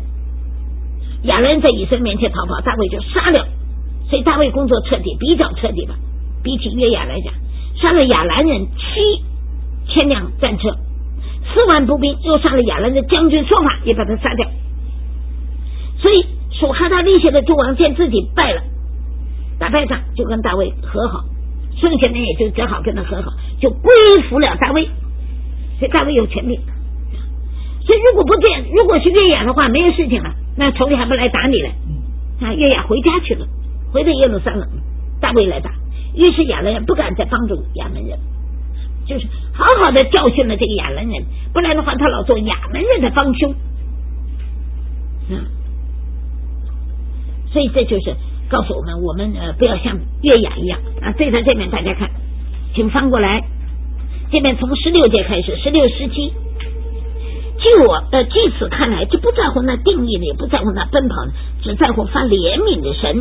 亚兰人在以色列面前逃跑，大卫就杀了。所以大卫工作彻底，比较彻底吧。 比起约雅来讲，杀了亚兰人七千辆战车，四万步兵，又杀了亚兰的将军说法，也把他杀掉。所以属哈达利谢的诸王见自己败了，打败仗，就跟大卫和好，剩下人也就只好跟他和好，就归服了大卫。所以大卫有权利。所以如果不这样，如果是约雅的话，没有事情了，那仇敌还不来打你了啊？约雅回家去了，回到耶路撒冷，大卫来打。于是亚兰人不敢再帮助亚门人，就是好好的教训了这个亚兰人，不然的话他老做亚门人的帮凶啊。所以这就是告诉我们，我们呃不要像约雅一样啊。这在这边大家看，请翻过来，这边从十六节开始，十六十七。据我呃据此看来，就不在乎那定义的，也不在乎那奔跑的，只在乎发怜悯的神。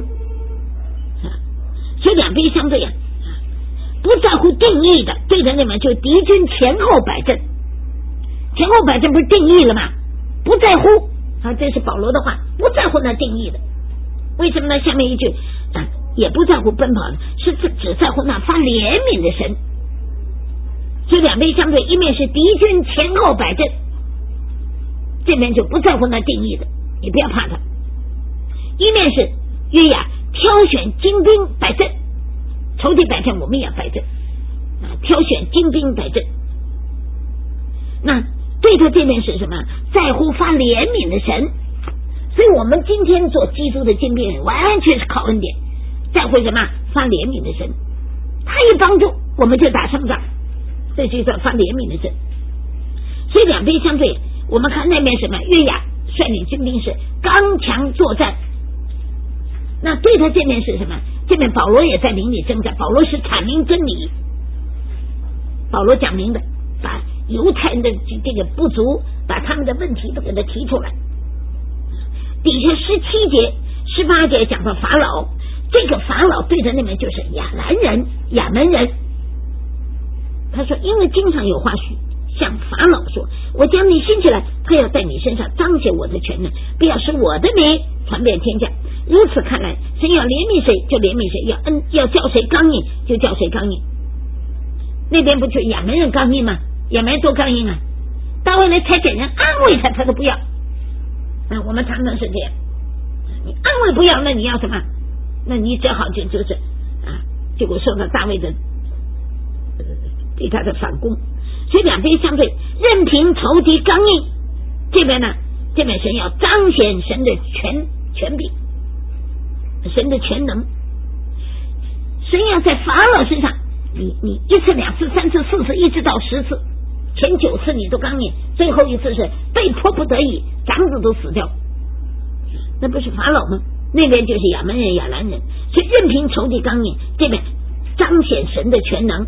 所以两边相对啊，不在乎定义的，对着那边就敌军前后摆阵，前后摆阵不是定义了吗？不在乎啊，这是保罗的话，不在乎那定义的。为什么呢？下面一句啊，也不在乎奔跑的，是只在乎那发怜悯的神。所以两边相对，一面是敌军前后摆阵，这边就不在乎那定义的，你不要怕他；一面是约雅挑选精兵摆阵，仇敌摆阵我们也摆阵啊，挑选精兵摆阵。那对他这边是什么？在乎发怜悯的神。所以我们今天做基督的精兵人，完全是靠恩典，在乎什么？发怜悯的神。他一帮助，我们就打胜仗，这就叫发怜悯的神。所以两边相对，我们看那边什么？约雅率领军兵是刚强作战。那对他这边是什么？这边保罗也在领里征战，保罗是阐明真理，保罗讲明的，把犹太人的这个不足，把他们的问题都给他提出来。底下十七节、十八节讲到法老，这个法老对的那边就是亚兰人、亚门人。他说，因为经常有话许向法老说，我将你兴起来，他要在你身上彰显我的权能，不要使我的名传遍天下。如此看来，神要怜悯谁就怜悯谁，要恩要叫谁刚硬就叫谁刚硬。那边不就亚门人刚硬吗？亚门人多刚硬啊！大卫来才给人安慰他，他都不要。啊，我们常常是这样，你安慰不要，那你要什么？那你只好就就是啊，结果受到大卫的对他的反攻。所以两边相对，任凭仇敌刚硬。这边呢，这边神要彰显神的权权柄，神的全能。神要在法老身上，你你一次、两次、三次、四次，一直到十次，前九次你都刚硬，最后一次是被迫不得已，长子都死掉，那不是法老吗？那边就是亚门人、亚兰人，所以任凭仇敌刚硬，这边彰显神的全能，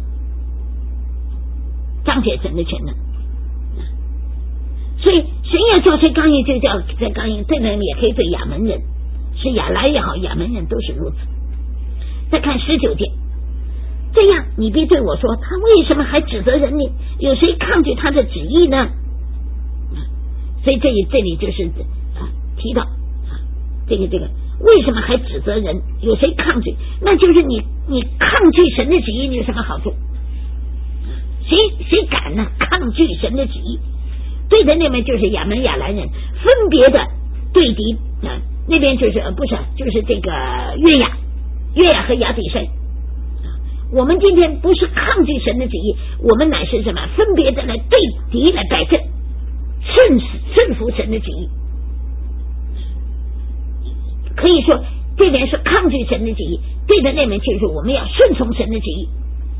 彰显神的全能。所以神要叫谁刚硬就叫谁刚硬，对人也可以对亚门人，是亚兰也好，亚门人都是如此。再看十九节，这样你必对我说，他为什么还指责人呢？有谁抗拒他的旨意呢？所以这里这里就是啊提到啊这个这个为什么还指责人？有谁抗拒？那就是你你抗拒神的旨意，你有什么好处？谁谁敢呢？抗拒神的旨意？对的那边就是亚门亚兰人，分别的对敌啊，那边就是呃不是就是这个约雅约雅和亚比筛。我们今天不是抗拒神的旨意，我们乃是什么？分别的来对敌来摆阵，顺顺服神的旨意。可以说这边是抗拒神的旨意，对的那边就是我们要顺从神的旨意，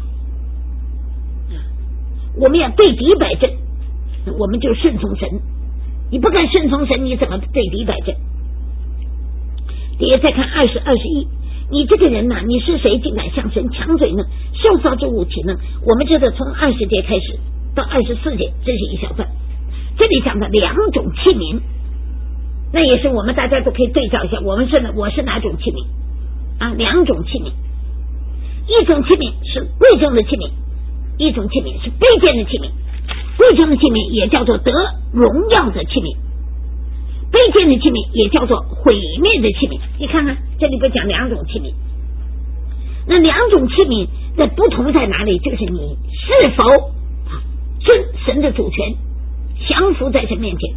我们要对敌摆阵，我们就顺从神。你不敢顺从神，你怎么对敌摆阵？底下再看二十二十一，你这个人呐、啊，你是谁竟敢向神抢嘴呢？受造之物岂能？我们知道从二十节开始到二十四节，这是一小段，这里讲的两种器皿，那也是我们大家都可以对照一下，我们是我是哪种器皿啊？两种器皿，一种器皿是贵重的器皿，一种器皿是卑贱的器皿。贵重的器皿也叫做得荣耀的器皿，卑贱的器皿也叫做毁灭的器皿。你看看这里不讲两种器皿， 那两种器皿的不同在哪里？就是你是否尊神的主权，降服在神面前。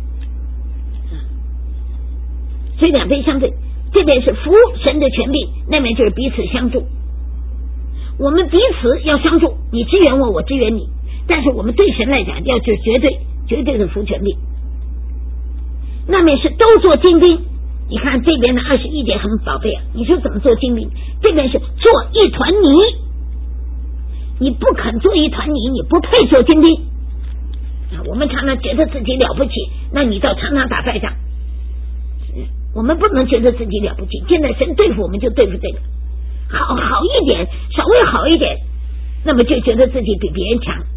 所以两边相对，这边是服神的权柄，那边就是彼此相助。我们彼此要相助，你支援我，我支援你，但是我们对神来讲要是绝对绝对的服权柄。那边是都做精兵，你看这边的二十一节很宝贝啊，你说怎么做精兵？这边是做一团泥，你不肯做一团泥，你不配做精兵啊！我们常常觉得自己了不起，那你到常常打败仗。我们不能觉得自己了不起，现在神对付我们就对付这个，好好一点，稍微好一点，那么就觉得自己比别人强。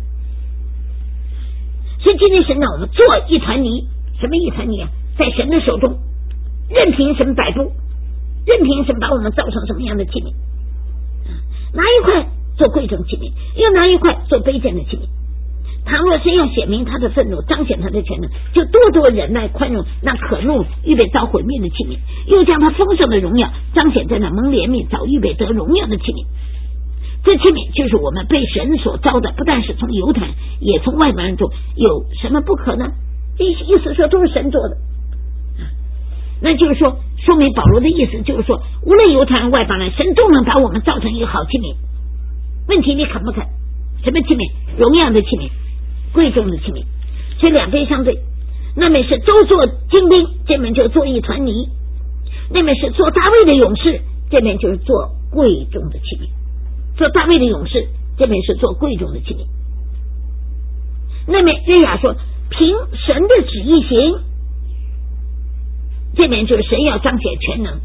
所以今天神让我们做一团泥，什么一团泥啊？在神的手中，任凭神摆布，任凭神把我们造成什么样的器皿，拿一块做贵重器皿，又拿一块做卑贱的器皿。倘若神要显明他的愤怒，彰显他的权能，就多多忍耐宽容那可怒预备遭毁灭的器皿，又将他丰盛的荣耀彰显在那蒙怜悯早预备得荣耀的器皿。这器皿就是我们被神所招的，不但是从犹太人，也从外邦人中，有什么不可呢？意意思说都是神做的，那就是说，说明保罗的意思就是说，无论犹太人外邦人，神都能把我们造成一个好器皿。问题你肯不肯？什么器皿？荣耀的器皿，贵重的器皿。所以两边相对，那边是都做精兵，这边就做一团泥；那边是做大卫的勇士，这边就是做贵重的器皿。做大卫的勇士，这边是做贵重的器皿。那边约雅说，凭神的旨意行，这边就是神要彰显全能。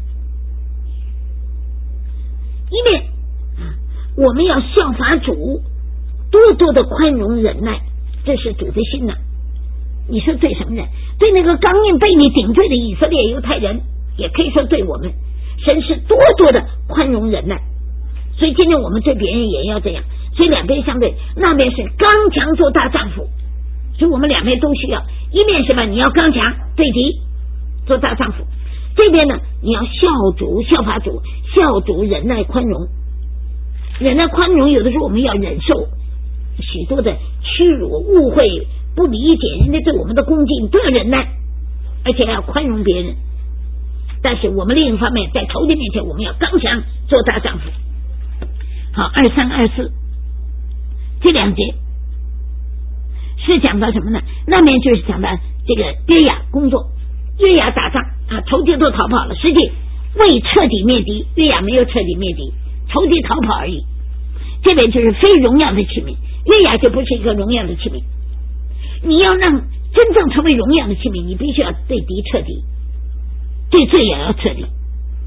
一面我们要效法主，多多的宽容忍耐，这是主的心呐。你说对什么人？对那个刚硬悖逆顶罪的以色列犹太人，也可以说对我们，神是多多的宽容忍耐。所以今天我们对别人也要这样，所以两边相对，那边是刚强做大丈夫，所以我们两边都需要。一面是吧，你要刚强对敌做大丈夫，这边呢你要孝主效法主，孝主忍耐宽容。忍耐宽容，有的时候我们要忍受许多的屈辱、误会、不理解人家对我们的恭敬，都要忍耐，而且要宽容别人。但是我们另一方面，在仇敌面前，我们要刚强做大丈夫。好，二三二四这两节是讲到什么呢？那面就是讲到这个约雅工作，约雅打仗啊，仇敌都逃跑了，实际未彻底灭敌，约雅没有彻底灭敌，仇敌逃跑而已。这边就是非荣耀的器皿，约雅就不是一个荣耀的器皿。你要让真正成为荣耀的器皿，你必须要对敌彻底，对罪也要彻底。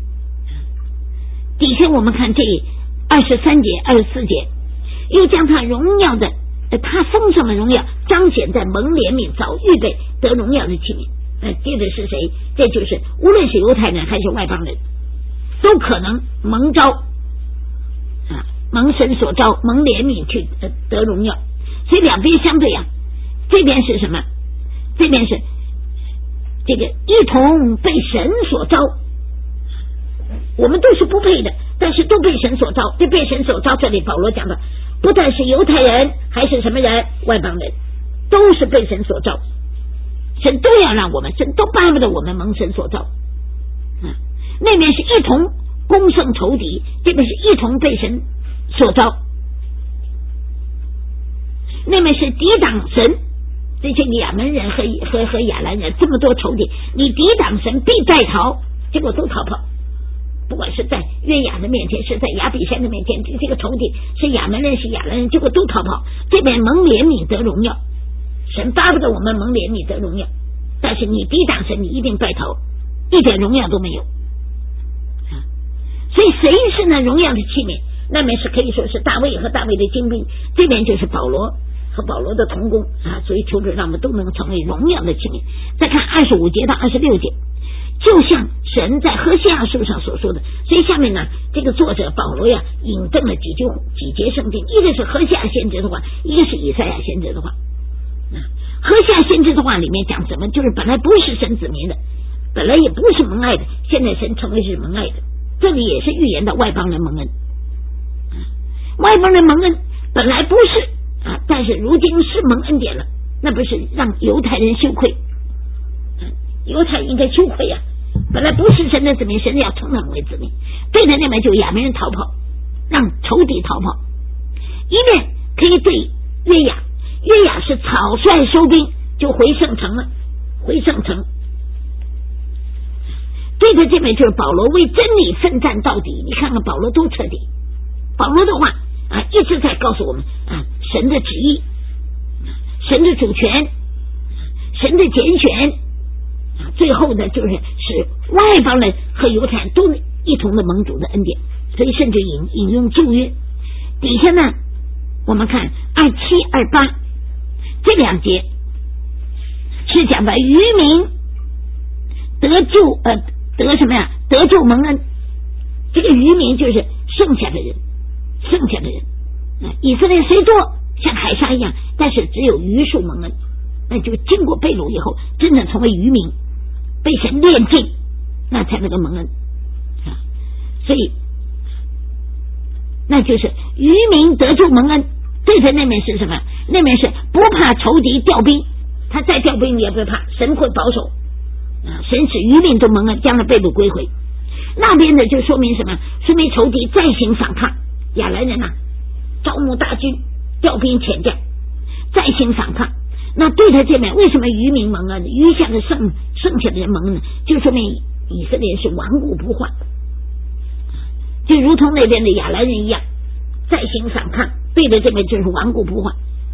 底下我们看这二十三节、二十四节，又将他荣耀的、他丰盛的荣耀彰显在蒙怜悯早预备得荣耀的器皿。呃，接着是谁？这就是无论是犹太人还是外邦人，都可能蒙召啊，蒙神所召，蒙怜悯去得荣耀。所以两边相对啊，这边是什么？这边是这个一同被神所召，我们都是不配的，但是都被神所召。这被神所召，这里保罗讲的不但是犹太人，还是什么人？外邦人，都是被神所召。神都要让我们，神都巴不得我们蒙神所召。嗯，那边是一同攻胜仇敌，这边是一同被神所召。那边是抵挡神，这些亚门人和和和亚兰人这么多仇敌，你抵挡神必败逃，结果都逃跑。不管是在约雅的面前，是在亚比山的面前，这个仇敌是亚门人是亚兰人，结果都逃跑。这边蒙怜悯得荣耀，神巴不得我们蒙怜悯得荣耀，但是你抵挡神，你一定败逃，一点荣耀都没有。所以谁是那荣耀的器皿？那边是可以说是大卫和大卫的精兵，这边就是保罗和保罗的同工啊。所以求主让我们都能成为荣耀的器皿。再看二十五节到二十六节，就像神在何西阿书上所说的。所以下面呢，这个作者保罗呀引证了几句几节圣经，一个是何西阿先知的话，一个是以赛亚先知的话。何西阿先知的话里面讲什么？就是本来不是神子民的，本来也不是蒙爱的，现在神成为是蒙爱的。这里也是预言的外邦人蒙恩外邦人蒙恩本来不是啊，但是如今是蒙恩典了，那不是让犹太人羞愧？犹太应该羞愧呀、啊！本来不是神的子民，神要称他们为子民。对着那边就亚门人逃跑，让仇敌逃跑，一面可以对约雅，约雅是草率收兵，就回圣城了，回圣城。对着这边就是保罗为真理奋战到底。你看看保罗多彻底，保罗的话啊一直在告诉我们啊神的旨意，神的主权，神的拣选。最后呢，就是使外邦人和犹太人都一同的蒙主的恩典，所以甚至引引用旧约底下呢，我们看二七二八这两节是讲的渔民得救呃得什么呀？得救蒙恩。这个渔民就是剩下的人，剩下的人，以色列虽多像海沙一样，但是只有余数蒙恩，那就经过被掳以后，真正成为渔民。被神炼净，那才能够蒙恩啊！所以那就是渔民得救蒙恩。对着那面是什么？那面是不怕仇敌调兵，他再调兵也不怕，神会保守啊！神使渔民都蒙恩，将来被掳归回。那边的就说明什么？说明仇敌再行反抗，亚兰人呐、啊，招募大军，调兵遣将，再行反抗。那对他这边为什么渔民蒙恩？余下的剩剩下的人蒙恩呢？就说明以色列是顽固不化，就如同那边的亚兰人一样，再行反抗，对着这边就是顽固不化。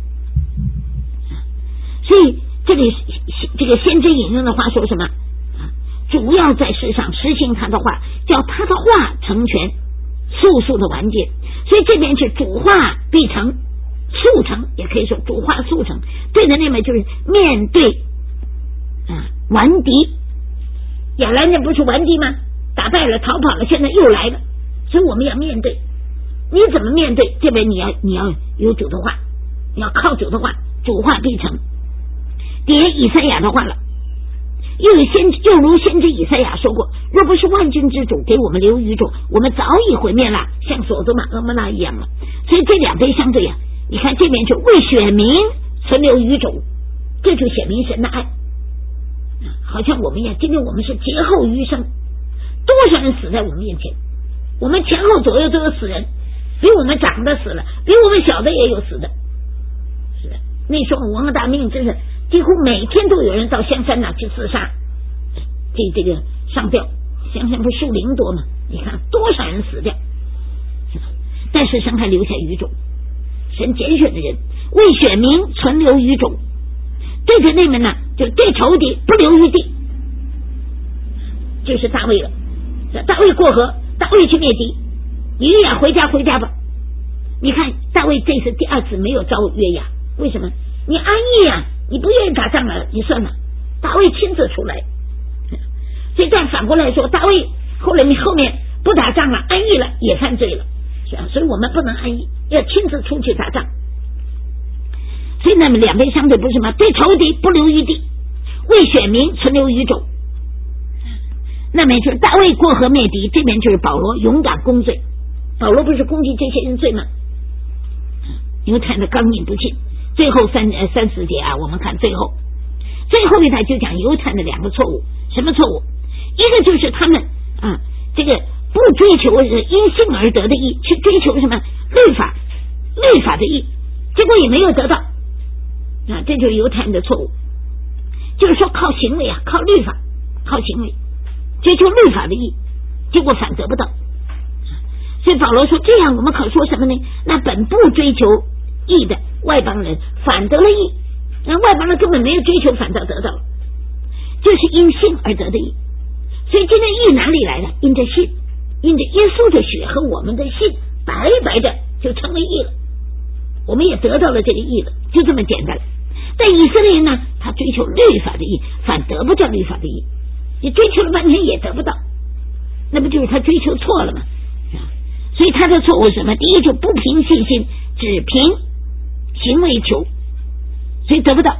所以这里这个先知引用的话说什么？主要在世上实行他的话，叫他的话成全，速速的完结。所以这边是主话必成。速成也可以说主话速成，对的那边就是面对啊顽敌，亚兰人不是顽敌吗？打败了逃跑了，现在又来了，所以我们要面对。你怎么面对？这边你要你要有主的话，你要靠主的话，主话必成。叠以赛亚的话了，又有先又如先知以赛亚说过，若不是万军之主给我们留余种，我们早已毁灭了，像所多玛蛾摩拉一样了。所以这两杯相对啊，你看这边就为选民存留余种，这就显明神的爱，好像我们一样。今天我们是劫后余生，多少人死在我们面前，我们前后左右都有死人，比我们长的死了，比我们小的也有死的。是的，那时候文化大革命真是几乎每天都有人到香山那去自杀，这这个上吊。香山不树林多吗？你看多少人死掉，但是神还留下余种，神拣选的人为选民存留余种。对着那门呢，就对仇敌不留余地，就是大卫了。大卫过河，大卫去灭敌，约雅回家回家吧。你看大卫这次第二次没有招约雅，为什么？你安逸啊，你不愿意打仗了，你算了。大卫亲自出来，所以但反过来说，大卫后来你后面不打仗了，安逸了，也犯罪了，是吧？所以我们不能安逸，要亲自出去打仗。所以那么两边相对不是吗？对仇敌不留余地，为选民存留余种。那么就是大卫过河灭敌，这边就是保罗勇敢攻罪。保罗不是攻击这些人罪吗？犹太的刚硬不信。最后三呃三四节啊，我们看最后最后一台就讲犹太的两个错误。什么错误？一个就是他们啊，这个不追求因信而得的义，去追求什么律法律法的义，结果也没有得到啊，这就是犹太人的错误。就是说靠行为啊，靠律法，靠行为追求律法的义，结果反得不到。所以保罗说，这样我们可说什么呢？那本不追求义的外邦人反得了义，那外邦人根本没有追求，反倒得到了，就是因信而得的义。所以今天义哪里来的？因着信，因着耶稣的血和我们的信，白白的就成为义了，我们也得到了这个义了，就这么简单。但以色列人呢，他追求律法的义，反得不到律法的义，你追求了半天也得不到，那不就是他追求错了吗？所以他的错误是什么？第一，就不凭信心，只凭行为求，所以得不到。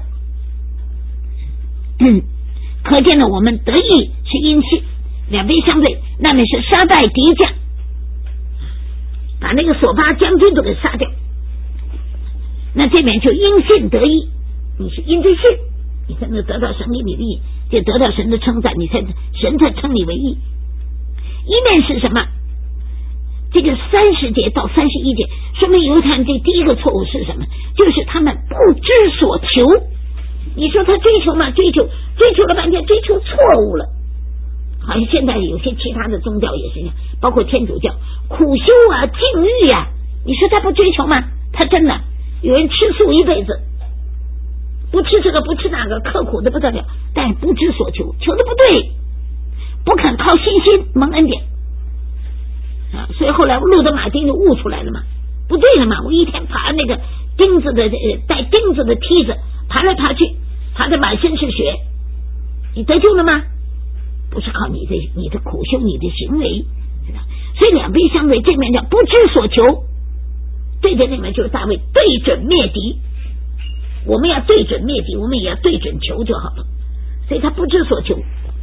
嗯，可见了我们得义是因信，两边相对，那么是杀败敌将， 把那个索巴将军都给杀掉。那这边就因信得义，你是因着信，你才能得到神给你的义，就得到神的称赞，你才神才称你为义。一面是什么？这个三十节到三十一节，说明犹太人这第一个错误是什么？就是他们不知所求。你说他追求嘛，追求追求了半天，追求错误了。好像现在有些其他的宗教也是一样，包括天主教，苦修啊、禁欲啊，你说他不追求吗？他真的有人吃素一辈子，不吃这个不吃那个，刻苦的不得了，但是不知所求，求的不对，不肯靠信心蒙恩典啊，所以后来路德马丁就悟出来了嘛，不对了嘛，我一天爬那个钉子的带钉子的梯子爬来爬去，爬的满身是血，你得救了吗？不是靠你的你的苦修，你的行为，所以两边相对，这面叫不知所求，对着那面就是大卫对准灭敌，我们要对准灭敌，我们也要对准求就好了。所以他不知所求，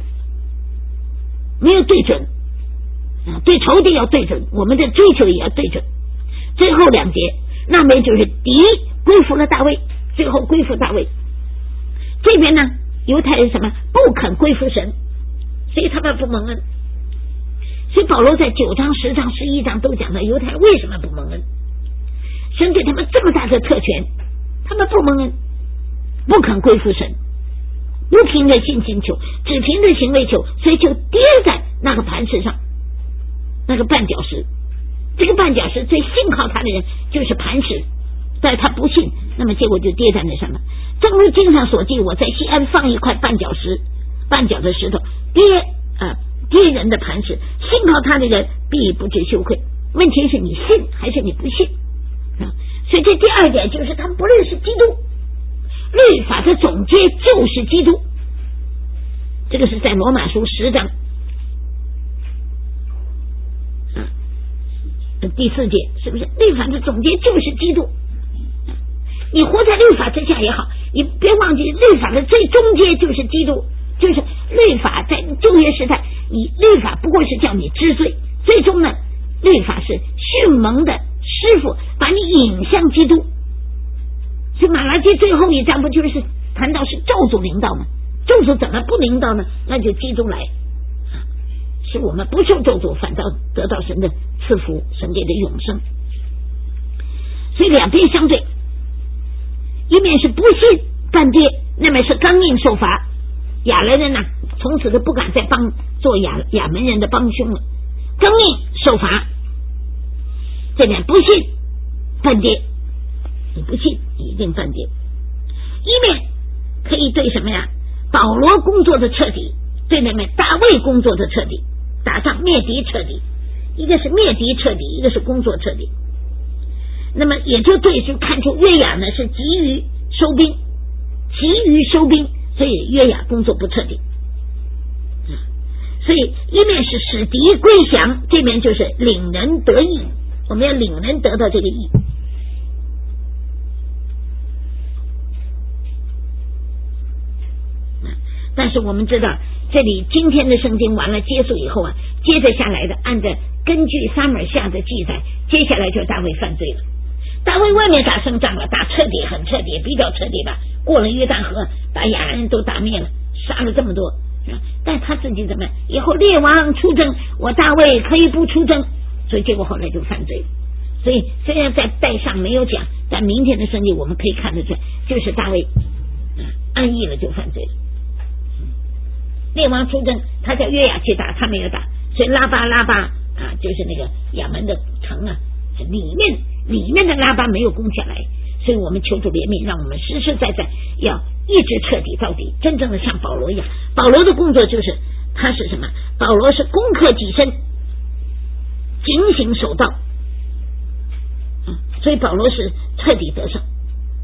没有对准啊，对仇敌要对准，我们的追求也要对准。最后两节，那边就是敌归服了大卫，最后归服大卫。这边呢，犹太人什么不肯归服神，所以他们不蒙恩。所以保罗在九章、十章、十一章都讲到犹太人为什么不蒙恩。神对他们这么大的特权，他们不蒙恩，不肯归服神，不凭着信心求，只凭着行为求，所以就跌在那个磐石上，那个绊脚石。这个绊脚石最信靠他的人就是磐石，但他不信，那么结果就跌在那上了。正如经上所记，我在西安放一块绊脚石，绊脚的石头，跌啊跌人的磐石，信靠他的人必不致羞愧。问题是你信还是你不信啊？所以这第二点就是他们不认识基督，律法的总结就是基督。这个是在罗马书十章啊第四节，是不是？律法的总结就是基督。你活在律法之下也好，你别忘记律法的最终结就是基督，就是律法在旧约时代，你律法不过是叫你知罪，最终呢，律法是训蒙的师傅，把你引向基督。所以马拉基最后一章不就是谈到是咒诅领导吗？咒诅怎么不领导呢？那就基督来，使我们不受咒诅，反倒得到神的赐福，神给的永生。所以两边相对，一面是不信半跌，那么是刚硬受罚。亚兰人呢，从此都不敢再帮做亚亚门人的帮凶了，刚硬受罚。这边不信半跌，你不信你一定半跌。一面可以对什么呀？保罗工作的彻底，对那面大卫工作的彻底，打仗灭敌彻底，一个是灭敌彻底，一个是工作彻底。那么也就对，就看出约雅呢是急于收兵，急于收兵，所以约雅工作不彻底。所以一面是使敌归降，这边就是领人得义，我们要领人得到这个义。但是我们知道，这里今天的圣经完了结束以后啊，接着下来的按照根据撒母耳下的记载，接下来就是大卫犯罪了。大卫外面打胜仗了，打彻底，很彻底，比较彻底吧，过了约旦河，把亚兰人都打灭了，杀了这么多，但他自己怎么以后列王出征，我大卫可以不出征，所以结果后来就犯罪了。所以虽然在带上没有讲，但明天的圣经我们可以看得出来，就是大卫、嗯、安逸了就犯罪了。列王出征，他叫约雅去打，他没有打，所以拉巴拉巴啊，就是那个亚门的城啊，里面里面的拉巴没有攻下来，所以我们求主怜悯，让我们实实在在要一直彻底到底，真正的像保罗一样。保罗的工作就是他是什么？保罗是攻克己身，警醒守道、嗯、所以保罗是彻底得胜。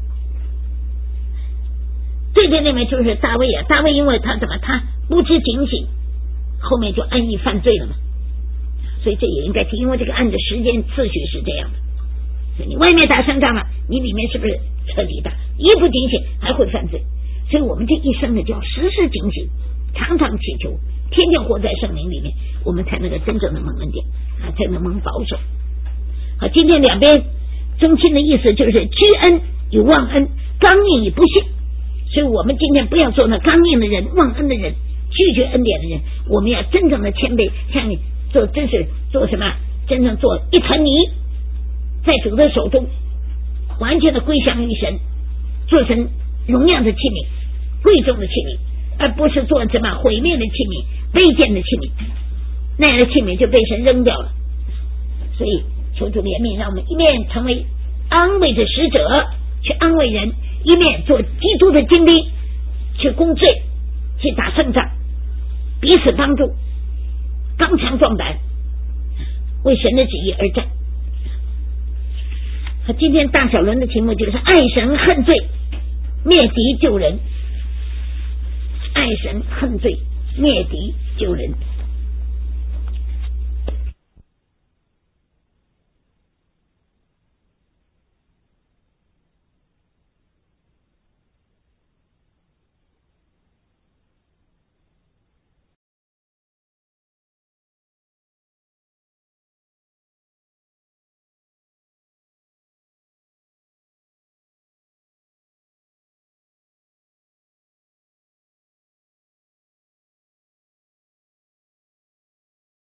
对对，那边就是大卫啊，大卫因为他怎么他不知警醒，后面就安逸犯罪了嘛，所以这也应该提，因为这个按着时间次序是这样的。所以你外面打胜仗了，你里面是不是彻底的？一不警醒还会犯罪，所以我们这一生呢就要时时警醒，常常祈求，天天活在圣灵里面，我们才能够真正的蒙恩典啊，才能蒙保守。 好，今天两边中亲的意思就是居恩与忘恩，刚硬与不信。所以我们今天不要做那刚硬的人、忘恩的人、拒绝恩典的人，我们要真正的谦卑，像你做真是做什么？真正做一团泥，在主的手中，完全的归向于神，做成荣耀的器皿、贵重的器皿，而不是做什么毁灭的器皿、卑贱的器皿。那样的器皿就被神扔掉了。所以求主怜悯，让我们一面成为安慰的使者，去安慰人，一面做基督的精兵，去攻罪，去打胜仗，彼此帮助，刚强壮胆，为神的旨意而战。今天大小轮的题目就是爱神恨罪，灭敌救人。爱神恨罪，灭敌救人。